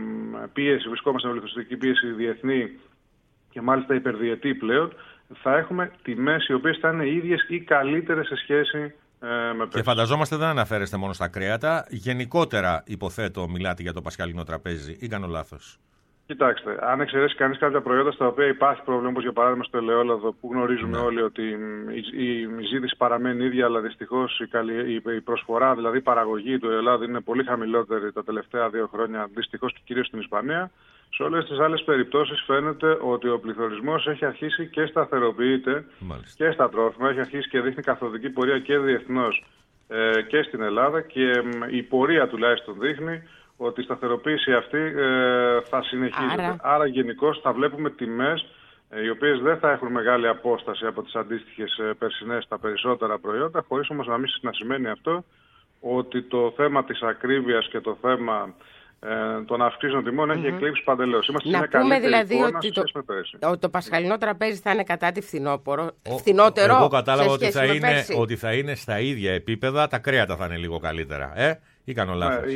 πίεση, βρισκόμαστε σε μια πληθωριστική πίεση διεθνή και μάλιστα υπερδιετή πλέον, θα έχουμε τιμές οι οποίες θα είναι ίδιες ή καλύτερες σε σχέση ε, με πέρσι. Και φανταζόμαστε δεν αναφέρεστε μόνο στα κρέατα. Γενικότερα, υποθέτω, μιλάτε για το πασχαλινό τραπέζι, ή κάνω λάθος? Κοιτάξτε, αν εξαιρέσει κανείς κάποια προϊόντα στα οποία υπάρχει πρόβλημα, όπως για παράδειγμα στο ελαιόλαδο, που γνωρίζουμε ναι. όλοι ότι η, η, η ζήτηση παραμένει ίδια, αλλά δυστυχώς η, η, η προσφορά, δηλαδή η παραγωγή του ελαιόλαδου, είναι πολύ χαμηλότερη τα τελευταία δύο χρόνια, δυστυχώς και κυρίως στην Ισπανία. Σε όλες τις άλλες περιπτώσεις φαίνεται ότι ο πληθωρισμός έχει αρχίσει και σταθεροποιείται Μάλιστα. και στα τρόφιμα, έχει αρχίσει και δείχνει καθοδική πορεία και διεθνώς ε, και στην Ελλάδα, και ε, η πορεία τουλάχιστον δείχνει ότι η σταθεροποίηση αυτή ε, θα συνεχίζεται. Άρα, Άρα γενικώς θα βλέπουμε τιμές ε, οι οποίες δεν θα έχουν μεγάλη απόσταση από τις αντίστοιχες ε, περσινές στα περισσότερα προϊόντα, χωρίς όμως να μην να σημαίνει αυτό ότι το θέμα της ακρίβειας και το θέμα ε, των αυξήσεων τιμών mm-hmm. έχει εκλείψει παντελώς. Είμαστε να σε μια πούμε καλύτερη δηλαδή εικόνα ότι το, το, το πασχαλινό τραπέζι θα είναι κατά τη φθινόπωρο, φθινότερο. Εγώ κατάλαβα ότι θα, είναι, ότι θα είναι στα ίδια επίπεδα, τα κρέατα θα είναι λίγο καλύτερα. Ε? Ή κάνω λάθος?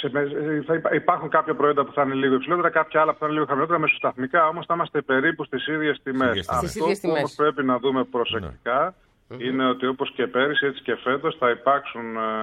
Θα υπάρχουν κάποια προϊόντα που θα είναι λίγο υψηλότερα, κάποια άλλα που θα είναι λίγο χαμηλότερα, μεσοσταθμικά, όμως θα είμαστε περίπου στις ίδιες τιμές. Αυτό που όμως πρέπει να δούμε προσεκτικά ναι. είναι ότι όπως και πέρυσι, έτσι και φέτος θα υπάρξουν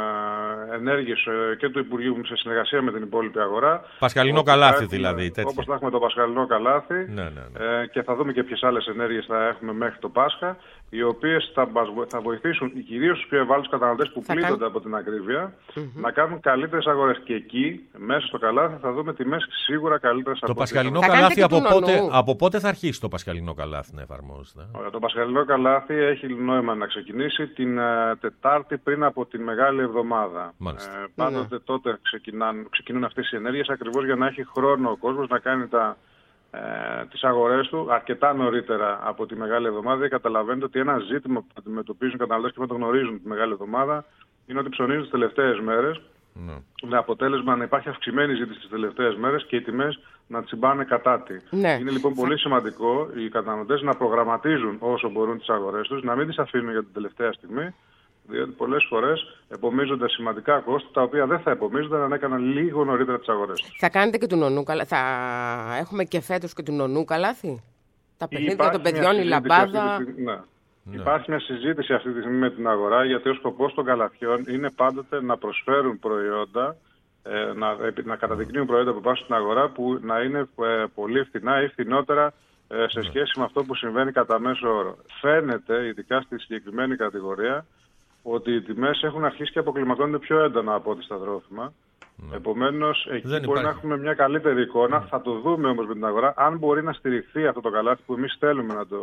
ε, ενέργειες ε, και του Υπουργείου σε συνεργασία με την υπόλοιπη αγορά. Πασχαλινό καλάθι δηλαδή. Όπως θα έχουμε το πασχαλινό καλάθι ναι, ναι, ναι. Ε, και θα δούμε και ποιες άλλες ενέργειες θα έχουμε μέχρι το Πάσχα, οι οποίες θα, θα βοηθήσουν κυρίως τους πιο ευάλωτους καταναλωτές που πλήττονται κάν... από την ακρίβεια mm-hmm. να κάνουν καλύτερες αγορές. Και εκεί, μέσα στο καλάθι, θα δούμε τιμές σίγουρα καλύτερες από το πασχαλινό καλάθι. Από πότε, από πότε θα αρχίσει το πασχαλινό καλάθι να εφαρμόζεται? Ωραία, το πασχαλινό καλάθι έχει νόημα να ξεκινήσει την uh, Τετάρτη πριν από την Μεγάλη Εβδομάδα. Ε, πάντοτε mm-hmm. τότε ξεκινούν αυτές οι ενέργειες, ακριβώς για να έχει χρόνο ο κόσμος να κάνει τα. Ε, τις αγορές του αρκετά νωρίτερα από τη Μεγάλη Εβδομάδα. Καταλαβαίνετε ότι ένα ζήτημα που αντιμετωπίζουν οι καταναλωτές και που το γνωρίζουν τη Μεγάλη Εβδομάδα είναι ότι ψωνίζουν τις τελευταίες μέρες mm. με αποτέλεσμα να υπάρχει αυξημένη ζήτηση τις τελευταίες μέρες και οι τιμές να τσιμπάνε κατά τη. Ναι. Είναι λοιπόν πολύ σημαντικό οι καταναλωτές να προγραμματίζουν όσο μπορούν τις αγορές τους, να μην τις αφήνουν για την τελευταία στιγμή Διότι πολλές φορές επομίζονται σημαντικά κόστη, τα οποία δεν θα επομίζονταν αν έκαναν λίγο νωρίτερα τις αγορές τους. Θα κάνετε και του νονού καλάθι. Θα έχουμε και φέτος και του νονού καλάθι. Τα παιχνίδια των παιδιών, η λαμπάδα. Ναι. Ναι. Υπάρχει μια συζήτηση αυτή τη στιγμή με την αγορά, γιατί ο σκοπός των καλαθιών είναι πάντοτε να προσφέρουν προϊόντα, ε, να, να καταδεικνύουν προϊόντα που υπάρχουν στην αγορά που να είναι ε, πολύ φθηνά ή φθηνότερα ε, σε σχέση με αυτό που συμβαίνει κατά μέσο όρο. Φαίνεται, ειδικά στη συγκεκριμένη κατηγορία, ότι οι τιμές έχουν αρχίσει και αποκλιμακώνονται πιο έντονα από ό,τι στα τρόφιμα. Ναι. Επομένως, εκεί δεν μπορεί υπάρχει. να έχουμε μια καλύτερη εικόνα. Ναι. Θα το δούμε όμως με την αγορά, αν μπορεί να στηριχθεί αυτό το καλάθι που εμείς θέλουμε να το,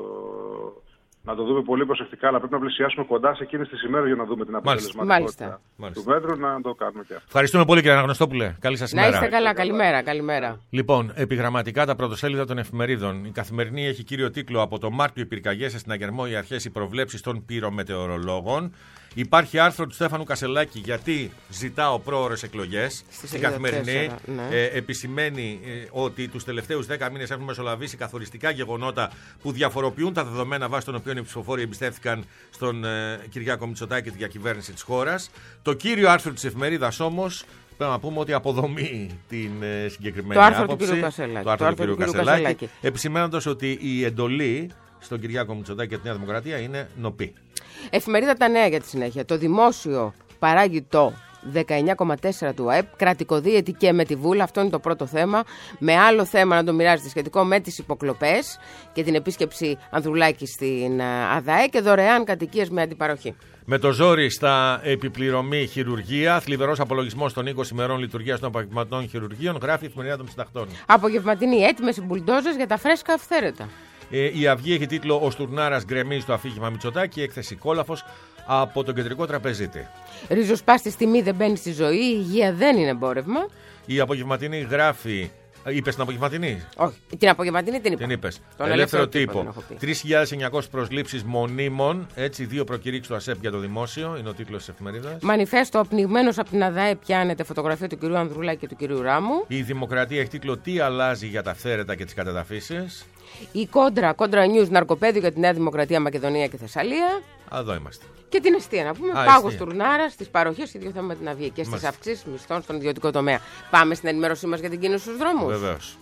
να το δούμε πολύ προσεκτικά, αλλά πρέπει να πλησιάσουμε κοντά σε εκείνες τις ημέρες για να δούμε την αποτελεσματικότητα του μέτρου, να το κάνουμε και αυτό. Ευχαριστούμε πολύ, κύριε Αναγνωστόπουλε. Καλή σας ημέρα. Να είστε καλά, καλημέρα, καλημέρα. Λοιπόν, επιγραμματικά τα πρωτοσέλιδα των εφημερίδων. Η Καθημερινή έχει κύριο τίτλο «Από το Μάρτιο οι πυρκαγιές σε συναγερμό, οι αρχές, οι προβλέψεις των πυρομετεωρολόγων». Υπάρχει άρθρο του Στέφανου Κασελάκη γιατί ζητάω πρόωρες εκλογές. Στην Καθημερινή ναι. ε, επισημαίνει ε, ότι τους τελευταίους δέκα μήνες έχουν μεσολαβήσει καθοριστικά γεγονότα που διαφοροποιούν τα δεδομένα βάσει των οποίων οι ψηφοφόροι εμπιστεύτηκαν στον ε, Κυριάκο Μητσοτάκη και τη διακυβέρνηση της χώρας. Το κύριο άρθρο της εφημερίδας όμως, πρέπει να πούμε ότι αποδομεί την ε, συγκεκριμένη το άρθρο άποψη. Του κ. Κασελάκη. Το άρθρο του κ. Κασελάκη, Κασελάκη. Επισημένοντας ότι η εντολή στον Κυριάκο Μητσοτάκη και τη Νέα Δημοκρατία είναι νοπή. Εφημερίδα Τα Νέα για τη συνέχεια. Το δημόσιο παράγει το δεκαεννιά κόμμα τέσσερα του ΑΕΠ, κρατικοδίαιτη και με τη Βούλα. Αυτό είναι το πρώτο θέμα. Με άλλο θέμα να το μοιράζεται σχετικό με τις υποκλοπές και την επίσκεψη Ανδρουλάκη στην ΑΔΑΕ και δωρεάν κατοικίες με αντιπαροχή. Με το ζόρι στα επιπληρωμή χειρουργία, θλιβερός απολογισμός των είκοσι ημερών λειτουργίας των απογευματινών χειρουργείων, γράφει η Εφημερίδα των Συντακτών. Απογευματινή έτοιμες οι μπουλντόζες για τα φρέσκα αυθαίρετα. Η Αυγή έχει τίτλο «Ο Στουρνάρας γκρεμίζει στο αφήγημα Μητσοτάκη», έκθεση Κόλαφος από τον κεντρικό τραπεζίτη. Ριζοσπάστης τιμή δεν μπαίνει στη ζωή, η υγεία δεν είναι εμπόρευμα. Η Απογευματινή γράφει. Είπες την Απογευματινή? Όχι, την Απογευματινή την είπα. Την είπες. Τον Ελεύθερο τύπο. τρεις χιλιάδες εννιακόσιες προσλήψεις μονίμων. Έτσι, δύο προκηρύξεις του ΑΣΕΠ για το δημόσιο. Είναι ο τίτλος της εφημερίδας. Μανιφέστο, ο πνιγμένος από την ΑΔΑΕ πιάνεται φωτογραφία του κυρίου Ανδρουλάκη και του κυρίου Ράμου. Η Δημοκρατία έχει τίτλο «Τι αλλάζει για τα αυθαίρετα και τις κατεδαφίσεις». Η Κόντρα, Κόντρα News, ναρκοπαίδιο για τη Νέα Δημοκρατία, Μακεδονία και Θεσσαλία. Α, εδώ είμαστε. Και την εστία να πούμε. Πάγος Τουρνάρα στις παροχές, ίδιο θέμα με την Αυγή και στις αυξήσεις μισθών στον ιδιωτικό τομέα. Πάμε στην ενημέρωσή μας για την κίνηση στους δρόμους. Βεβαίως.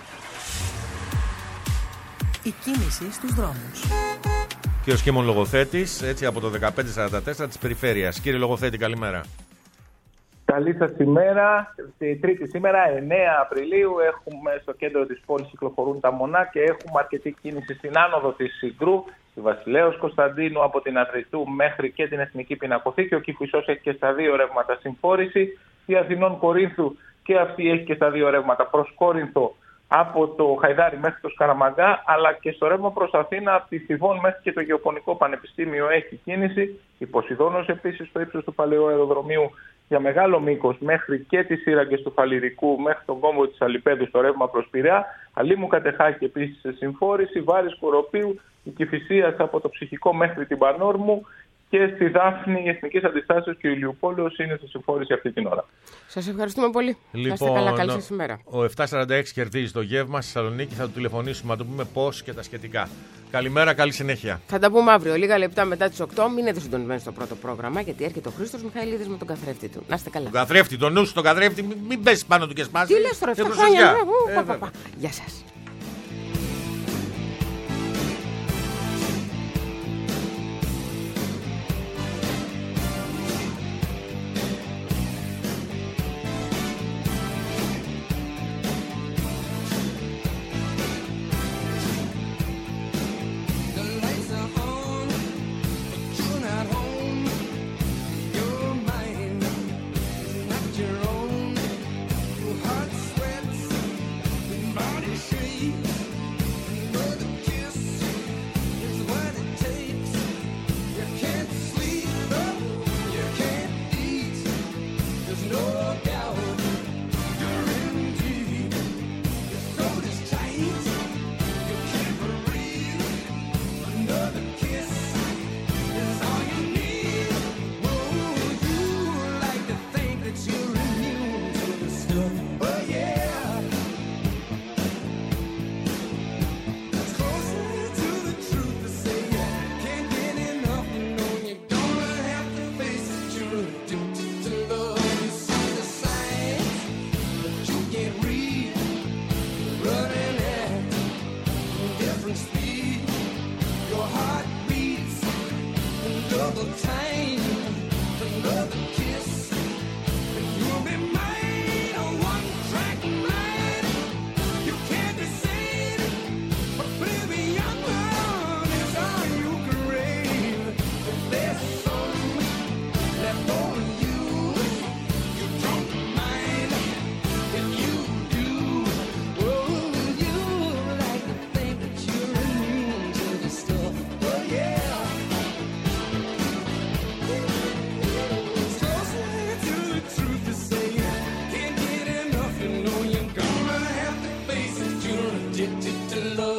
Η κίνηση στους δρόμους. Κύριος Κίμων Λογοθέτης, έτσι από το δεκαπέντε σαράντα τέσσερα της Περιφέρειας. Κύριε Λογοθέτη, καλημέρα. Καλή σας ημέρα. Στη Τρίτη σήμερα, εννέα Απριλίου, έχουμε στο κέντρο της πόλης κυκλοφορούν τα μονά και έχουμε αρκετή κίνηση στην άνοδο της Συγκρού, στη Βασιλέως Κωνσταντίνου, από την Αδρυτού μέχρι και την Εθνική Πινακοθήκη. Ο Κηφισός έχει και στα δύο ρεύματα συμφόρηση. Η Αθηνών Κορίνθου και αυτή έχει και στα δύο ρεύματα προς Κόρινθο, από το Χαϊδάρι μέχρι το Σκαραμαγκά, αλλά και στο ρεύμα προς Αθήνα, από τη Θηβών μέχρι και το Γεωπονικό Πανεπιστήμιο έχει κίνηση. Η Ποσειδώνος επίσης στο ύψος του Παλαιού Αεροδρομίου για μεγάλο μήκος μέχρι και τις σύραγγες του Φαλιρικού, μέχρι τον κόμβο της Αλιπέδου στο ρεύμα προς Πειραιά. Αλήμου Κατεχάκη επίσης σε συμφόρηση, Βάρης Κοροπίου, η Κηφισίας από το Ψυχικό μέχρι την Πανόρμου και στη Δάφνη η Εθνικής Αντιστάσεως και ο Ηλιουπόλεως είναι στη συμφόρηση αυτή την ώρα. Σας ευχαριστούμε πολύ. Λοιπόν, να είστε καλά, καλή σας ημέρα. Ο επτακόσια σαράντα έξι κερδίζει το γεύμα στη Θεσσαλονίκη, θα του τηλεφωνήσουμε να του πούμε πώς και τα σχετικά. Καλημέρα, καλή συνέχεια. Θα τα πούμε αύριο, λίγα λεπτά μετά τις οκτώ. Μείνετε συντονισμένοι στο πρώτο πρόγραμμα, γιατί έρχεται ο Χρήστος Μιχαηλίδης με τον καθρέφτη του. Να είστε καλά. Τον καθρέφτη, τον νου σου, τον καθρέφτη, μην, μην πέσει πάνω του και σπάσει. Τι λες τώρα, εφτά χρόνια. Γεια σας. Your own heart sweats, body shakes. addicted to love.